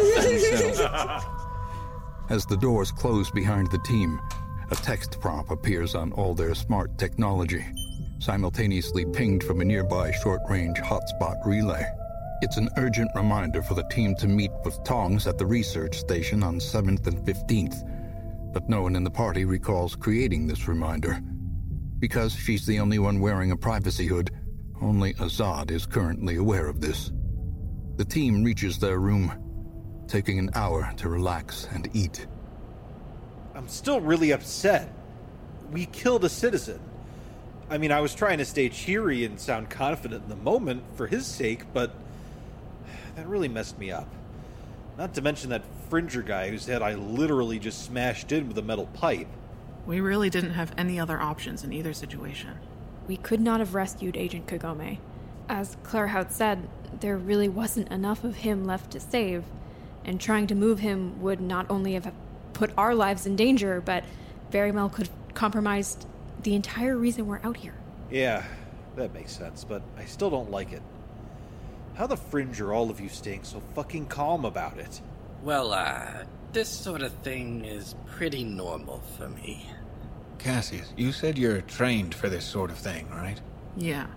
As the doors close behind the team, a text prompt appears on all their smart technology, simultaneously pinged from a nearby short-range hotspot relay. It's an urgent reminder for the team to meet with Tongs at the research station on seventh and fifteenth, but no one in the party recalls creating this reminder. Because she's the only one wearing a privacy hood, only Azad is currently aware of this. The team reaches their room, taking an hour to relax and eat. I'm still really upset. We killed a citizen. I mean, I was trying to stay cheery and sound confident in the moment for his sake, but that really messed me up. Not to mention that Fringer guy whose head I literally just smashed in with a metal pipe. We really didn't have any other options in either situation. We could not have rescued Agent Kagome. As Claerhaut said, there really wasn't enough of him left to save, and trying to move him would not only have put our lives in danger, but very well could have compromised the entire reason we're out here. Yeah, that makes sense, but I still don't like it. How the fringe are all of you staying so fucking calm about it? Well, uh, this sort of thing is pretty normal for me. Cassius, you said you're trained for this sort of thing, right? Yeah.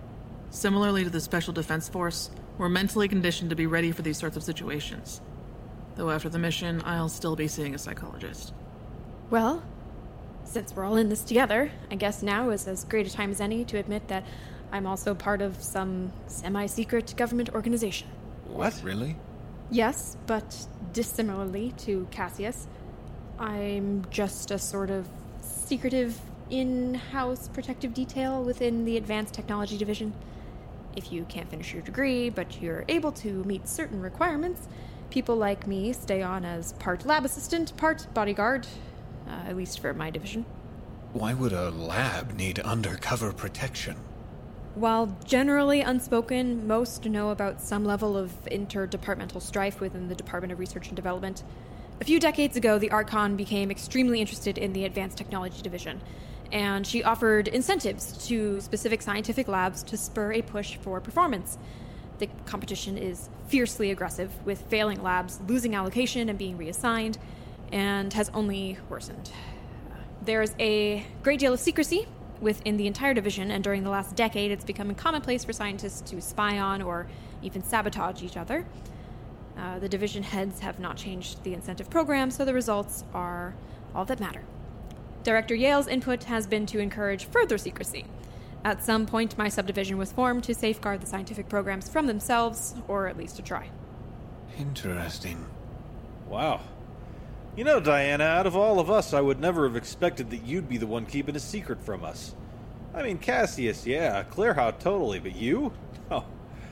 Similarly to the Special Defense Force, we're mentally conditioned to be ready for these sorts of situations. Though after the mission, I'll still be seeing a psychologist. Well, since we're all in this together, I guess now is as great a time as any to admit that I'm also part of some semi-secret government organization. What? Really? Yes, but dissimilarly to Cassius, I'm just a sort of secretive in-house protective detail within the Advanced Technology Division. If you can't finish your degree, but you're able to meet certain requirements, people like me stay on as part lab assistant, part bodyguard, uh, at least for my division. Why would a lab need undercover protection? While generally unspoken, most know about some level of interdepartmental strife within the Department of Research and Development. A few decades ago, the Archon became extremely interested in the Advanced Technology Division, and she offered incentives to specific scientific labs to spur a push for performance. The competition is fiercely aggressive, with failing labs losing allocation and being reassigned, and has only worsened. There's a great deal of secrecy within the entire division, and during the last decade it's become commonplace for scientists to spy on or even sabotage each other. Uh, the division heads have not changed the incentive program, so the results are all that matter. Director Yale's input has been to encourage further secrecy. At some point, my subdivision was formed to safeguard the scientific programs from themselves, or at least to try. Interesting. Wow. You know, Diana, out of all of us, I would never have expected that you'd be the one keeping a secret from us. I mean, Cassius, yeah, Claerhaut, totally, but you? Oh.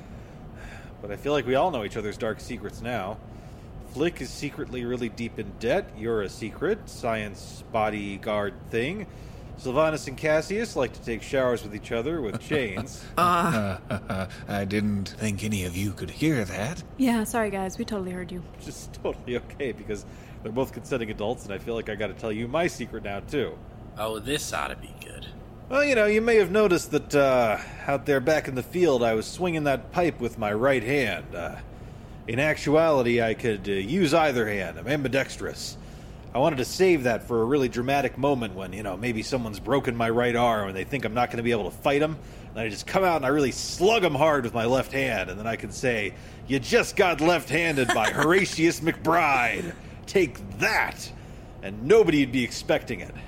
But I feel like we all know each other's dark secrets now. Flick is secretly really deep in debt. You're a secret science bodyguard thing. Sylvanus and Cassius like to take showers with each other with chains. Uh, I didn't think any of you could hear that. Yeah, sorry guys, we totally heard you. Which is totally okay, because they're both consenting adults, and I feel like I gotta tell you my secret now, too. Oh, this ought to be good. Well, you know, you may have noticed that, uh, out there back in the field, I was swinging that pipe with my right hand. Uh, in actuality, I could uh, use either hand. I'm ambidextrous. I wanted to save that for a really dramatic moment when, you know, maybe someone's broken my right arm and they think I'm not going to be able to fight them. And I just come out and I really slug them hard with my left hand. And then I can say, "You just got left-handed by Horatius McBride. Take that!" And nobody'd be expecting it.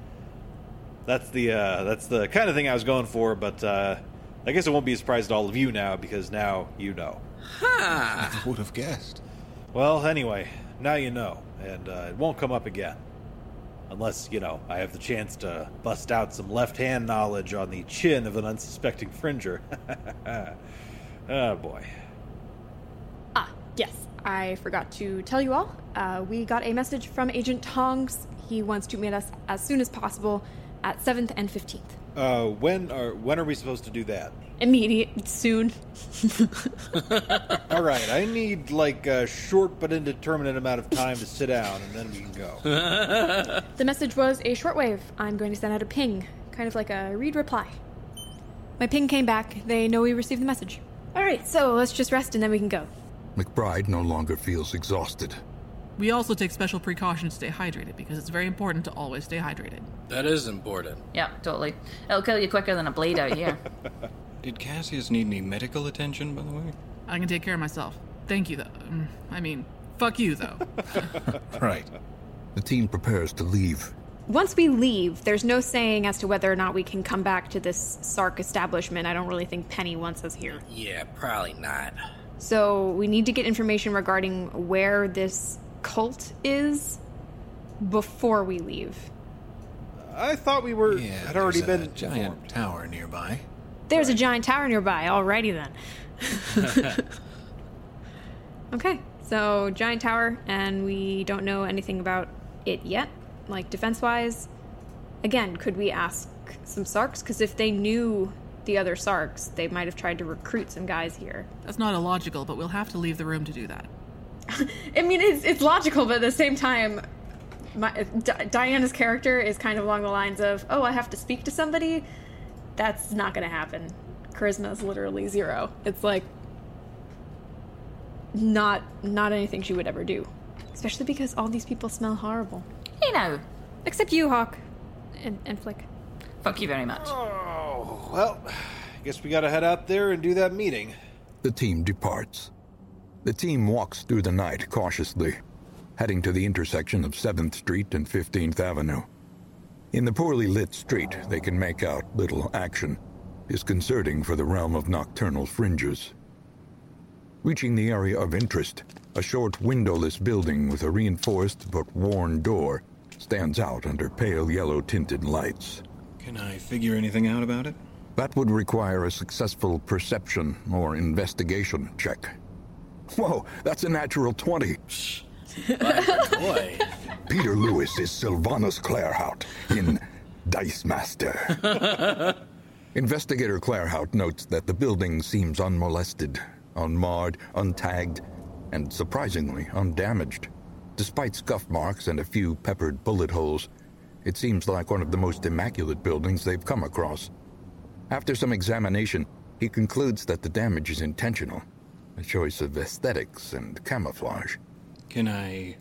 That's the uh, that's the kind of thing I was going for, but uh, I guess it won't be a surprise to all of you now, because now you know. Ha! I would have guessed. Well, anyway, now you know, and uh, it won't come up again. Unless, you know, I have the chance to bust out some left-hand knowledge on the chin of an unsuspecting fringer. Oh, boy. Ah, yes. I forgot to tell you all. Uh, we got a message from Agent Tongs. He wants to meet us as soon as possible at seventh and fifteenth. Uh, when are, when are we supposed to do that? Immediate. Soon. All right, I need, like, a short but indeterminate amount of time to sit down, and then we can go. The message was a shortwave. I'm going to send out a ping, kind of like a read reply. My ping came back. They know we received the message. All right, so let's just rest and then we can go. McBride no longer feels exhausted. We also take special precautions to stay hydrated, because it's very important to always stay hydrated. That is important. Yeah, totally. It'll kill you quicker than a blade out here. Did Cassius need any medical attention, by the way? I can take care of myself. Thank you, though. Um, I mean, fuck you, though. Right. The team prepares to leave. Once we leave, there's no saying as to whether or not we can come back to this Sark establishment. I don't really think Penny wants us here. Yeah, probably not. So we need to get information regarding where this cult is before we leave. I thought we were yeah, had already been a giant informed. tower nearby. There's right. a giant tower nearby. Alrighty then. Okay, so giant tower, and we don't know anything about it yet, like defense-wise. Again, could we ask some Sarks? Because if they knew the other Sarks, they might have tried to recruit some guys here. That's not illogical, but we'll have to leave the room to do that. I mean, it's it's logical, but at the same time, my, D- Diana's character is kind of along the lines of, oh, I have to speak to somebody? That's not going to happen. Charisma is literally zero. It's like not not anything she would ever do. Especially because all these people smell horrible. Hey now. Except you, Hawk. And, and Flick. Fuck you very much. Oh, well, guess we gotta head out there and do that meeting. The team departs. The team walks through the night cautiously, heading to the intersection of seventh Street and fifteenth Avenue. In the poorly lit street, they can make out little action, disconcerting for the realm of nocturnal fringes. Reaching the area of interest, a short windowless building with a reinforced but worn door stands out under pale yellow-tinted lights. Can I figure anything out about it? That would require a successful perception or investigation check. Whoa, that's a natural twenty. Boy. Peter Lewis is Sylvanus Claerhaut in Dice Master. Investigator Claerhaut notes that the building seems unmolested, unmarred, untagged, and surprisingly undamaged. Despite scuff marks and a few peppered bullet holes, it seems like one of the most immaculate buildings they've come across. After some examination, he concludes that the damage is intentional, a choice of aesthetics and camouflage. Can I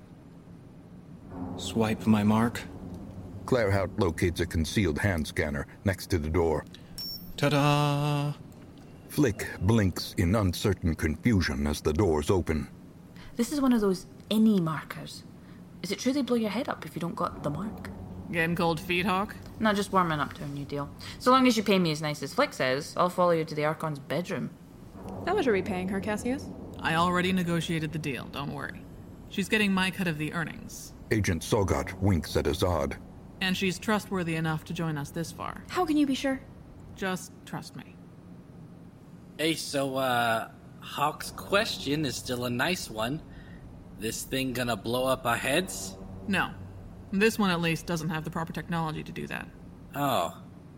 swipe my mark? Claerhaut locates a concealed hand scanner next to the door. Ta-da! Flick blinks in uncertain confusion as the doors open. This is one of those any markers. Is it true they blow your head up if you don't got the mark? Getting cold feet, Hawk? No, just warming up to a new deal. So long as you pay me as nice as Flick says, I'll follow you to the Archon's bedroom. How much are we paying her, Cassius? I already negotiated the deal, don't worry. She's getting my cut of the earnings. Agent Sogat winks at Azad. And she's trustworthy enough to join us this far. How can you be sure? Just trust me. Hey, so, uh, Hawk's question is still a nice one. This thing gonna blow up our heads? No. This one, at least, doesn't have the proper technology to do that. Oh.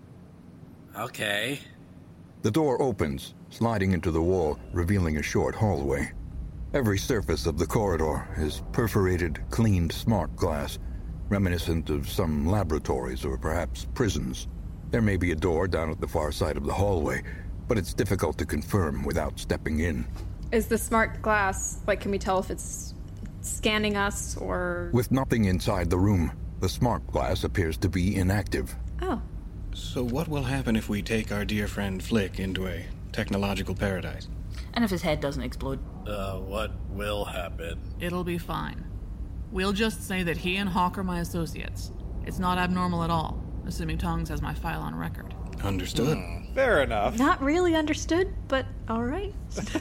Okay. The door opens, sliding into the wall, revealing a short hallway. Every surface of the corridor is perforated, cleaned smart glass, reminiscent of some laboratories or perhaps prisons. There may be a door down at the far side of the hallway, but it's difficult to confirm without stepping in. Is the smart glass, like, can we tell if it's scanning us or... With nothing inside the room, the smart glass appears to be inactive. Oh. So what will happen if we take our dear friend Flick into a technological paradise? And if his head doesn't explode? Uh, what will happen? It'll be fine. We'll just say that he and Hawk are my associates. It's not abnormal at all, assuming Tongs has my file on record. Understood. Hmm. Fair enough. Not really understood, but alright.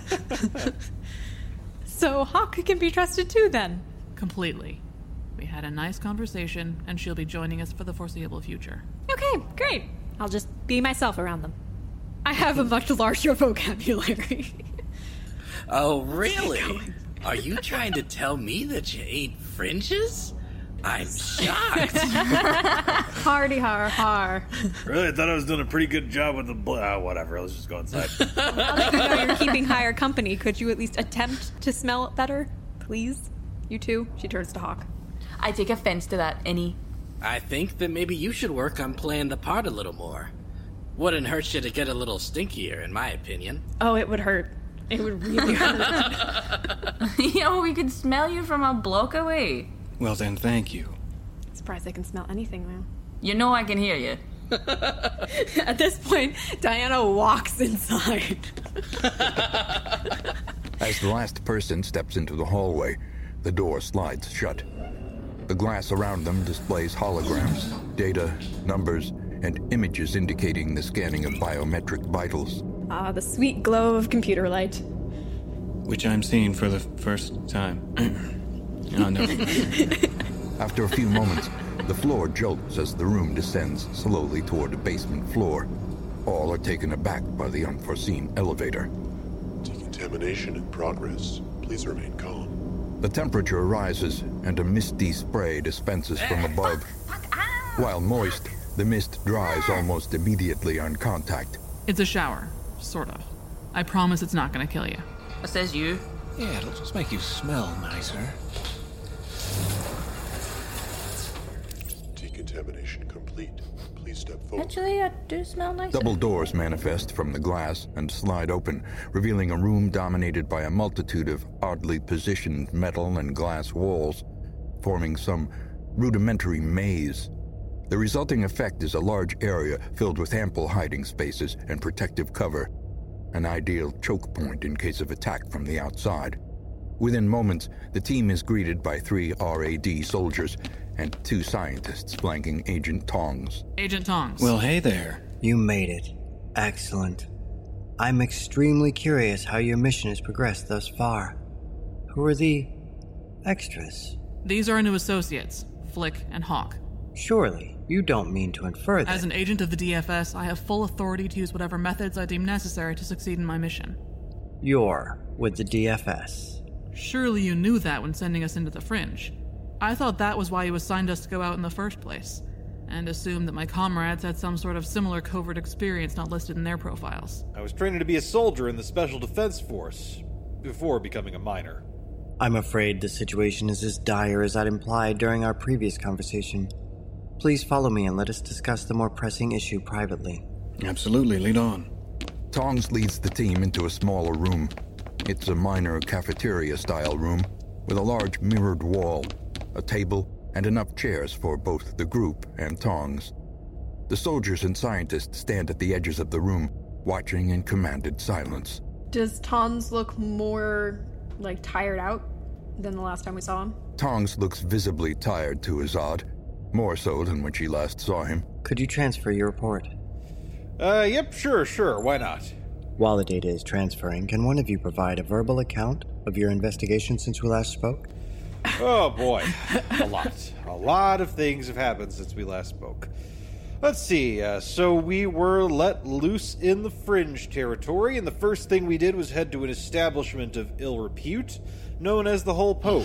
So Hawk can be trusted too, then? Completely. We had a nice conversation, and she'll be joining us for the foreseeable future. Okay, great. I'll just be myself around them. I have a much larger vocabulary. Oh, really? Are you trying to tell me that you ate fringes? I'm shocked. Hardy har har. Really? I thought I was doing a pretty good job with the bl- uh, whatever, let's just go inside. Now that you know you're keeping higher company, could you at least attempt to smell it better? Please? You too? She turns to Hawk. I take offense to that, any. I think that maybe you should work on playing the part a little more. Wouldn't hurt you to get a little stinkier, in my opinion. Oh, it would hurt. It would really hurt. Yo, we could smell you from a block away. Well then, thank you. Surprised I can smell anything now. You know I can hear you. At this point, Diana walks inside. As the last person steps into the hallway, the door slides shut. The glass around them displays holograms, data, numbers, and images indicating the scanning of biometric vitals. Ah, the sweet glow of computer light. Which I'm seeing for the first time. Oh, no. After a few moments, the floor jolts as the room descends slowly toward a basement floor. All are taken aback by the unforeseen elevator. Decontamination in progress. Please remain calm. The temperature rises, and a misty spray dispenses from above. While moist, the mist dries almost immediately on contact. It's a shower, sort of. I promise it's not gonna kill you. It says you. Yeah, it'll just make you smell nicer. Decontamination complete. Please step forward. Actually, I do smell nice. Double doors manifest from the glass and slide open, revealing a room dominated by a multitude of oddly positioned metal and glass walls, forming some rudimentary maze. The resulting effect is a large area filled with ample hiding spaces and protective cover, an ideal choke point in case of attack from the outside. Within moments, the team is greeted by three R A D soldiers and two scientists flanking Agent Tongs. Agent Tongs. Well, hey there. You made it. Excellent. I'm extremely curious how your mission has progressed thus far. Who are the extras? These are our new associates, Flick and Hawk. Surely, you don't mean to infer that... As an agent of the D F S, I have full authority to use whatever methods I deem necessary to succeed in my mission. You're with the D F S. Surely you knew that when sending us into the Fringe. I thought that was why you assigned us to go out in the first place, and assumed that my comrades had some sort of similar covert experience not listed in their profiles. I was training to be a soldier in the Special Defense Force, before becoming a miner. I'm afraid the situation is as dire as I'd implied during our previous conversation. Please follow me and let us discuss the more pressing issue privately. Absolutely, lead on. Tongs leads the team into a smaller room. It's a minor cafeteria-style room with a large mirrored wall, a table, and enough chairs for both the group and Tongs. The soldiers and scientists stand at the edges of the room, watching in commanded silence. Does Tongs look more, like, tired out than the last time we saw him? Tongs looks visibly tired to Azad, more so than when she last saw him. Could you transfer your report? Uh, yep, sure, sure, why not? While the data is transferring, can one of you provide a verbal account of your investigation since we last spoke? Oh boy, a lot. A lot of things have happened since we last spoke. Let's see, uh, so we were let loose in the Fringe territory, and the first thing we did was head to an establishment of ill repute, known as the Whole Poke.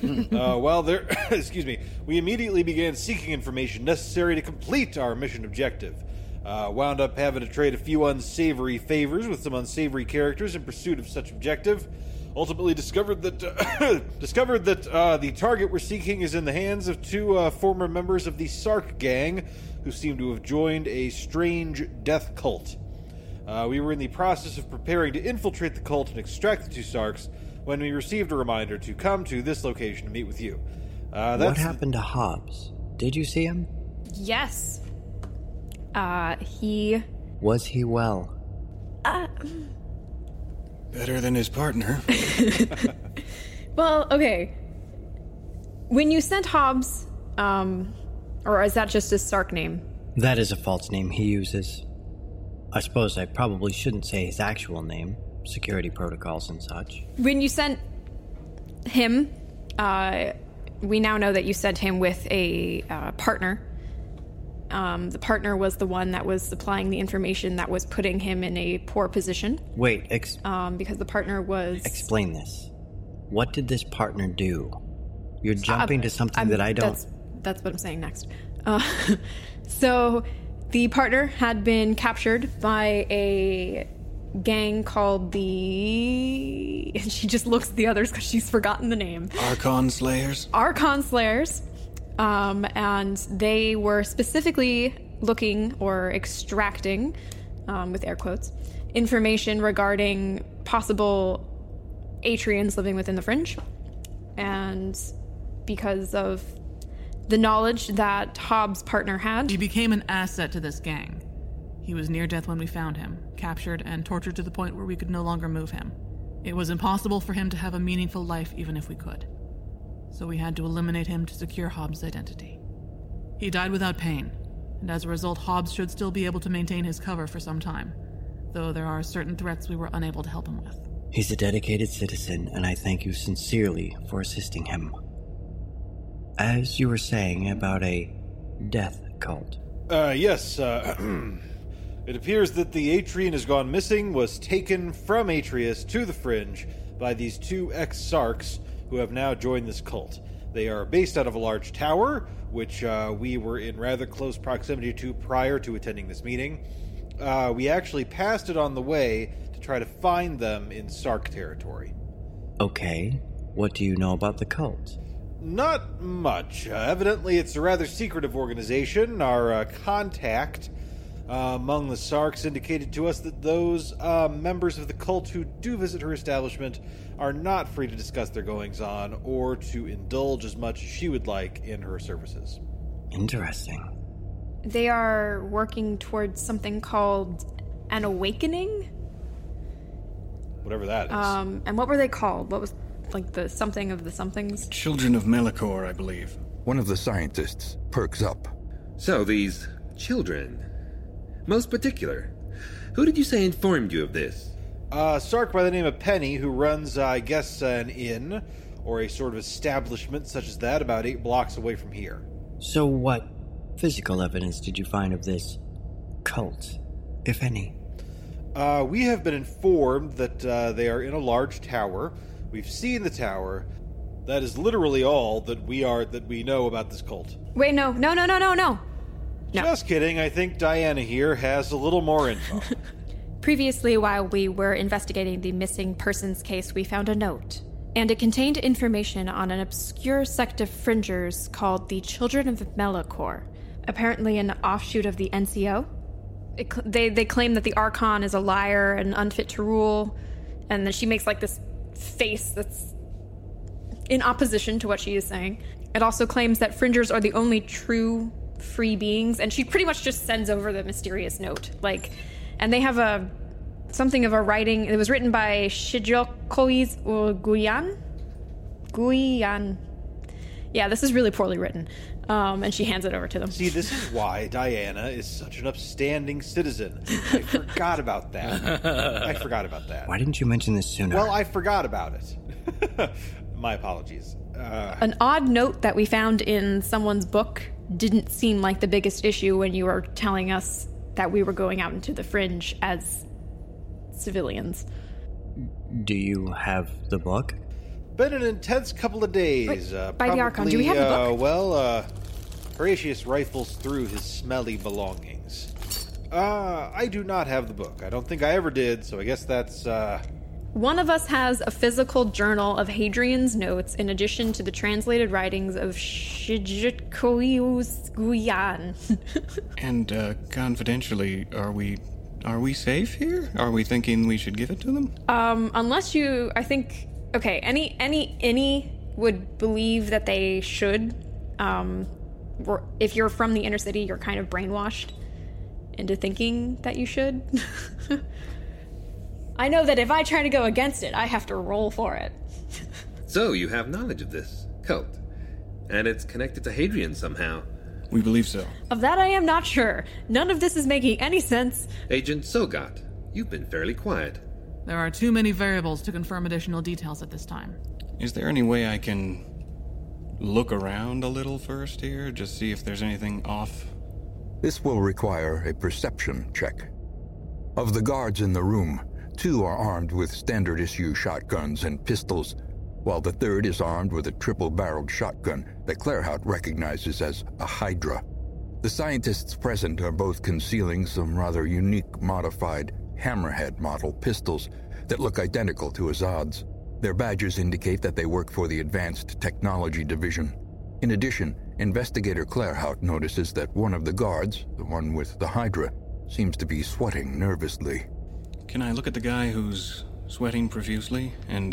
uh, while there, excuse me, we immediately began seeking information necessary to complete our mission objective. Uh, wound up having to trade a few unsavory favors with some unsavory characters in pursuit of such objective. Ultimately discovered that uh, discovered that uh, the target we're seeking is in the hands of two uh, former members of the Sark gang, who seem to have joined a strange death cult. Uh, we were in the process of preparing to infiltrate the cult and extract the two Sarks when we received a reminder to come to this location to meet with you. Uh, that's what happened to Hobbs? Did you see him? Yes. Uh, he... Was he well? Uh... Better than his partner. Well, okay. When you sent Hobbs, um, or is that just his Sark name? That is a false name he uses. I suppose I probably shouldn't say his actual name. Security protocols and such. When you sent him, uh, we now know that you sent him with a uh, partner. Um, the partner was the one that was supplying the information that was putting him in a poor position. Wait, ex- um, because the partner was... Explain this. What did this partner do? You're jumping uh, to something I'm, that I don't... That's, that's what I'm saying next. Uh, so, the partner had been captured by a gang called the... And she just looks at the others because she's forgotten the name. Archon Slayers? Archon Slayers. Um, and they were specifically looking or extracting, um, with air quotes, information regarding possible Atrians living within the Fringe. And because of the knowledge that Hobbs' partner had... He became an asset to this gang. He was near death when we found him, captured and tortured to the point where we could no longer move him. It was impossible for him to have a meaningful life even if we could. So we had to eliminate him to secure Hobbs' identity. He died without pain, and as a result, Hobbs should still be able to maintain his cover for some time, though there are certain threats we were unable to help him with. He's a dedicated citizen, and I thank you sincerely for assisting him. As you were saying about a death cult. Uh, yes, uh, it appears that the Atrian has gone missing, was taken from Atreus to the Fringe by these two ex-Sarks, who have now joined this cult. They are based out of a large tower, which uh, we were in rather close proximity to prior to attending this meeting. Uh, we actually passed it on the way to try to find them in Sark territory. Okay, what do you know about the cult? Not much. Uh, evidently, it's a rather secretive organization. Our uh, contact uh, among the Sarks indicated to us that those uh, members of the cult who do visit her establishment are not free to discuss their goings-on or to indulge as much as she would like in her services. Interesting. they are working towards something called an awakening. Whatever that is. Um, and what were they called? What was, like, the something of the somethings? Children of Melikor, I believe. One of the scientists perks up. So, these children. Most particular. Who did you say informed you of this? Uh, Sark by the name of Penny, who runs, uh, I guess, an inn, or a sort of establishment such as that, about eight blocks away from here. So what physical evidence did you find of this cult, if any? Uh, we have been informed that uh, they are in a large tower. We've seen the tower. That is literally all that we are that we know about this cult. Wait, no, no, no, no, no, no. No. Just kidding. I think Diana here has a little more info. Previously, while we were investigating the missing persons case, we found a note, and it contained information on an obscure sect of fringers called the Children of Melikor, apparently an offshoot of the N C O. It, they, they claim that the Archon is a liar and unfit to rule, and then she makes like this face that's in opposition to what she is saying. It also claims that fringers are the only true free beings, and she pretty much just sends over the mysterious note. Like, and they have a something of a writing. It was written by Shijokoiz or Guyan? Guyan. Yeah, this is really poorly written. Um, and she hands it over to them. See, this is why Diana is such an upstanding citizen. I forgot about that. I forgot about that. Why didn't you mention this sooner? Well, I forgot about it. My apologies. Uh, An odd note that we found in someone's book didn't seem like the biggest issue when you were telling us that we were going out into the fringe as civilians. Do you have the book? Been an intense couple of days. Wait, uh, by probably, the Archon, do we have the book? Uh, well, uh, Horatius rifles through his smelly belongings. Uh, I do not have the book. I don't think I ever did, so I guess that's, uh... One of us has a physical journal of Hadrian's notes in addition to the translated writings of Shijokoiz Guyan. And, uh, confidentially, are we... Are we safe here? Are we thinking we should give it to them? Um, unless you... I think... Okay, any any any would believe that they should. Um, if you're from the inner city, you're kind of brainwashed into thinking that you should. I know that if I try to go against it, I have to roll for it. So you have knowledge of this cult, and it's connected to Hadrian somehow. We believe so. Of that I am not sure. None of this is making any sense. Agent Sogat, you've been fairly quiet. There are too many variables to confirm additional details at this time. Is there any way I can look around a little first here, just see if there's anything off? This will require a perception check. Of the guards in the room, two are armed with standard-issue shotguns and pistols, while the third is armed with a triple-barreled shotgun that Claerhaut recognizes as a Hydra. The scientists present are both concealing some rather unique modified Hammerhead model pistols that look identical to Azad's. Their badges indicate that they work for the Advanced Technology Division. In addition, Investigator Claerhaut notices that one of the guards, the one with the Hydra, seems to be sweating nervously. Can I look at the guy who's sweating profusely and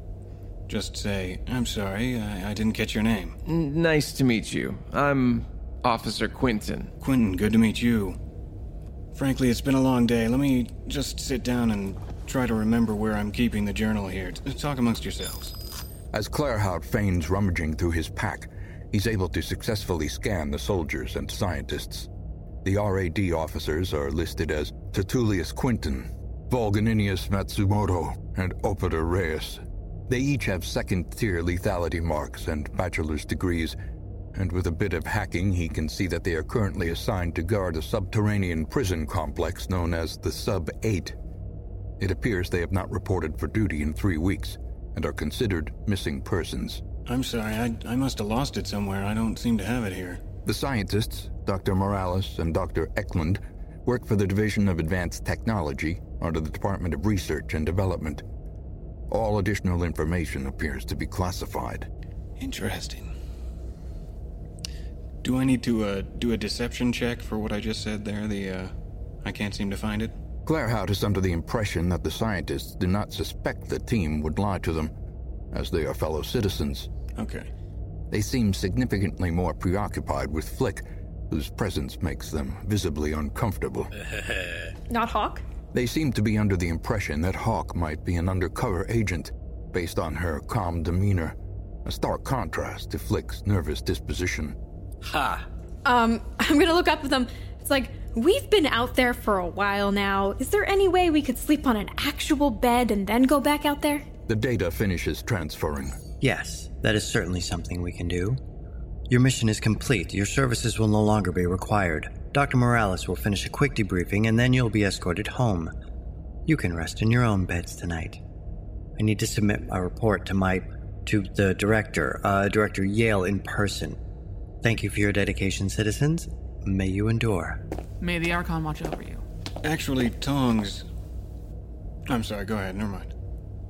just say, I'm sorry, I, I didn't catch your name? Nice to meet you. I'm Officer Quinton. Quinton, good to meet you. Frankly, it's been a long day. Let me just sit down and try to remember where I'm keeping the journal here. Talk amongst yourselves. As Claerhaut feigns rummaging through his pack, he's able to successfully scan the soldiers and scientists. The R A D officers are listed as Tertullius Quinton, Volganinius Matsumoto, and Opiter Reyes. They each have second-tier lethality marks and bachelor's degrees, and with a bit of hacking, he can see that they are currently assigned to guard a subterranean prison complex known as the Sub eight. It appears they have not reported for duty in three weeks and are considered missing persons. I'm sorry, I, I must have lost it somewhere. I don't seem to have it here. The scientists, Doctor Morales and Doctor Eklund, work for the Division of Advanced Technology under the Department of Research and Development. All additional information appears to be classified. Interesting. Do I need to uh, do a deception check for what I just said there? The, uh, I can't seem to find it? Claerhaut is under the impression that the scientists do not suspect the team would lie to them, as they are fellow citizens. Okay. They seem significantly more preoccupied with Flick, whose presence makes them visibly uncomfortable. Not Hawk? They seem to be under the impression that Hawk might be an undercover agent, based on her calm demeanor, a stark contrast to Flick's nervous disposition. Ha! Um, I'm gonna look up at them. It's like, we've been out there for a while now. Is there any way we could sleep on an actual bed and then go back out there? The data finishes transferring. Yes, that is certainly something we can do. Your mission is complete. Your services will no longer be required. Doctor Morales will finish a quick debriefing, and then you'll be escorted home. You can rest in your own beds tonight. I need to submit my report to my... to the director, uh, Director Yale in person. Thank you for your dedication, citizens. May you endure. May the Archon watch over you. Actually, Tongs... I'm sorry, go ahead, never mind.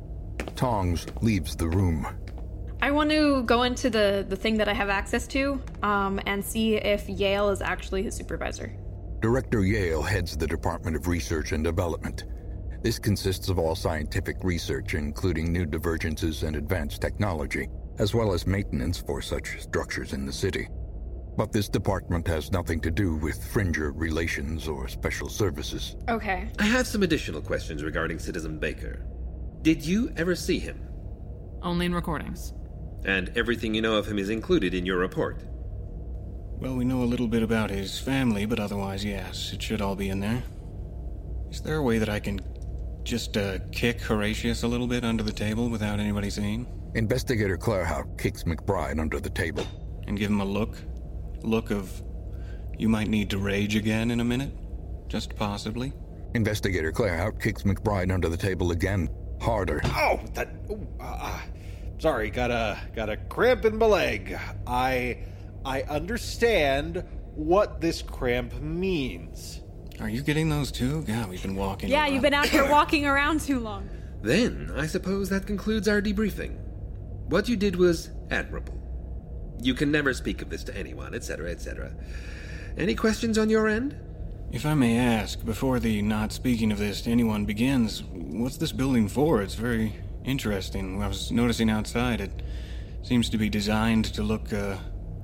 Tongs leaves the room. I want to go into the, the thing that I have access to, um, and see if Yale is actually his supervisor. Director Yale heads the Department of Research and Development. This consists of all scientific research, including new divergences and advanced technology, as well as maintenance for such structures in the city. But this department has nothing to do with Fringer relations or special services. Okay. I have some additional questions regarding Citizen Baker. Did you ever see him? Only in recordings. And everything you know of him is included in your report? Well, we know a little bit about his family, but otherwise, yes, it should all be in there. Is there a way that I can just uh, kick Horatius a little bit under the table without anybody seeing? Investigator Claerhaut kicks McBride under the table. And give him a look? Look of, you might need to rage again in a minute? Just possibly? Investigator Claerhaut kicks McBride under the table again, harder. Oh, that... Oh, uh, sorry, got a, got a cramp in my leg. I... I understand what this cramp means. Are you getting those too? God, we've been walking Yeah, around. you've been out here walking around too long. Then, I suppose that concludes our debriefing. What you did was admirable. You can never speak of this to anyone, et cetera, et cetera. Any questions on your end? If I may ask, before the not speaking of this to anyone begins, what's this building for? It's very interesting. I was noticing outside it seems to be designed to look, uh...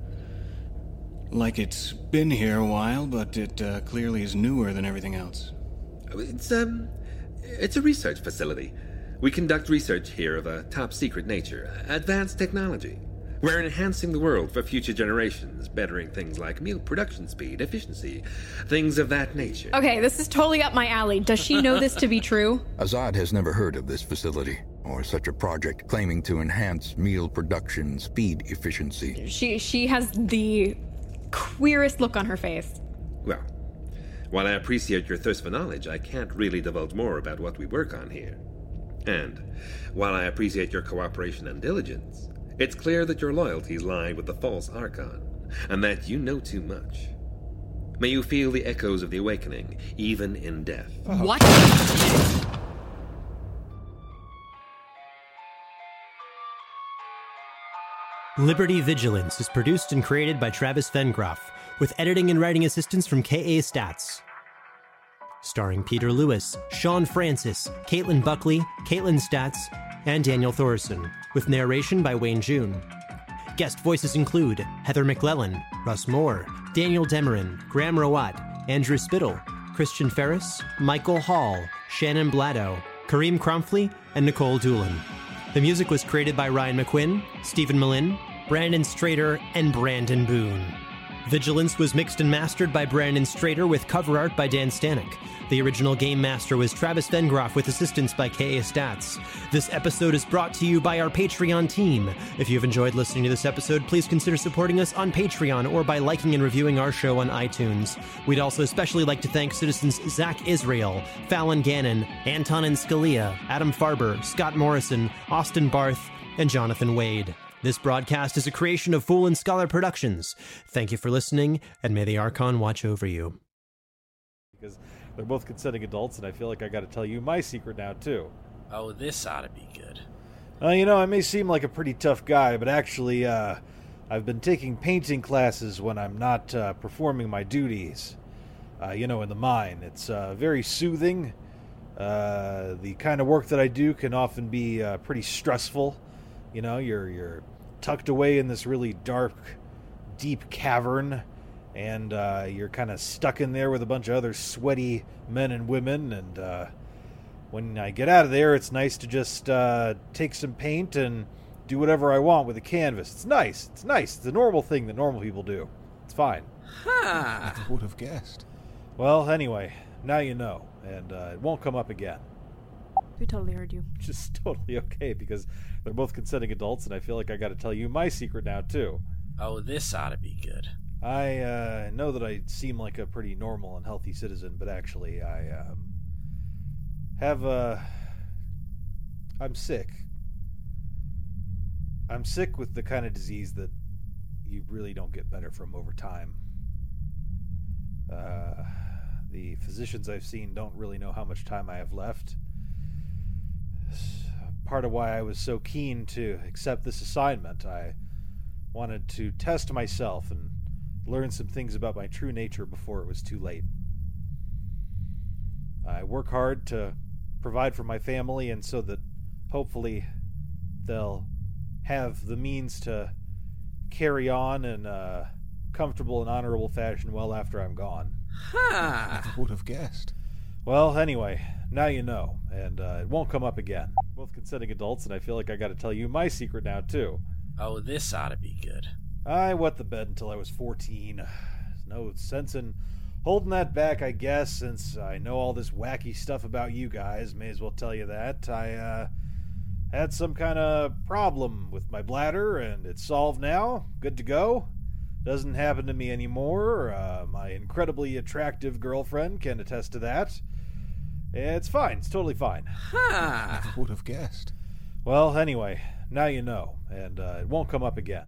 like it's been here a while, but it uh, clearly is newer than everything else. It's, um... It's a research facility. We conduct research here of a top-secret nature, advanced technology. We're enhancing the world for future generations, bettering things like meal production speed, efficiency, things of that nature. Okay, this is totally up my alley. Does she know this to be true? Azad has never heard of this facility, or such a project claiming to enhance meal production speed efficiency. She she has the queerest look on her face. Well, while I appreciate your thirst for knowledge, I can't really divulge more about what we work on here. And while I appreciate your cooperation and diligence, it's clear that your loyalties lie with the false Archon, and that you know too much. May you feel the echoes of the awakening, even in death. Oh. What? Liberty Vigilance is produced and created by Travis Vengroff, with editing and writing assistance from K A Stats. Starring Peter Lewis, Sean Francis, Caitlin Buckley, Caitlin Stats, and Daniel Thorson, with narration by Wayne June. Guest voices include Heather McClellan, Russ Moore, Daniel Demerin, Graham Rowat, Andrew Spittle, Christian Ferris, Michael Hall, Shannon Blado, Kareem Crumfley, and Nicole Doolin. The music was created by Ryan McQuinn, Stephen Malin, Brandon Strader, and Brandon Boone. Vigilance was mixed and mastered by Brandon Strader with cover art by Dan Stanek. The original game master was Travis Vengroff with assistance by K A Stats. This episode is brought to you by our Patreon team. If you've enjoyed listening to this episode, please consider supporting us on Patreon or by liking and reviewing our show on iTunes. We'd also especially like to thank citizens Zach Israel, Fallon Gannon, Antonin Scalia, Adam Farber, Scott Morrison, Austin Barth, and Jonathan Wade. This broadcast is a creation of Fool and Scholar Productions. Thank you for listening, and may the Archon watch over you. Because they're both consenting adults, and I feel like I got to tell you my secret now, too. Oh, this ought to be good. Uh, you know, I may seem like a pretty tough guy, but actually, uh, I've been taking painting classes when I'm not uh, performing my duties, uh, you know, in the mine. It's uh, very soothing. Uh, the kind of work that I do can often be uh, pretty stressful. You know, you're you're tucked away in this really dark, deep cavern, and uh, you're kind of stuck in there with a bunch of other sweaty men and women, and uh, when I get out of there, it's nice to just uh, take some paint and do whatever I want with the canvas. It's nice. It's nice. It's a normal thing that normal people do. It's fine. Huh. I would have guessed. Well, anyway, now you know, and uh, it won't come up again. We totally heard you. Which is totally okay, because they're both consenting adults, and I feel like I got to tell you my secret now, too. Oh, this ought to be good. I uh, know that I seem like a pretty normal and healthy citizen, but actually I um, have a... I'm sick. I'm sick with the kind of disease that you really don't get better from over time. Uh, the physicians I've seen don't really know how much time I have left. Part of why I was so keen to accept this assignment, I wanted to test myself and learn some things about my true nature before it was too late. I work hard to provide for my family, and so that hopefully they'll have the means to carry on in a comfortable and honorable fashion well after I'm gone. Huh. I would have guessed. Well, anyway, now you know, and uh, it won't come up again. We're both consenting adults, and I feel like I got to tell you my secret now, too. Oh, this ought to be good. I wet the bed until I was fourteen. There's no sense in holding that back, I guess, since I know all this wacky stuff about you guys. May as well tell you that. I, uh, had some kind of problem with my bladder, and it's solved now. Good to go. Doesn't happen to me anymore. Uh, my incredibly attractive girlfriend can attest to that. It's fine. It's totally fine. Huh. I would have guessed. Well, anyway, now you know, and uh, it won't come up again.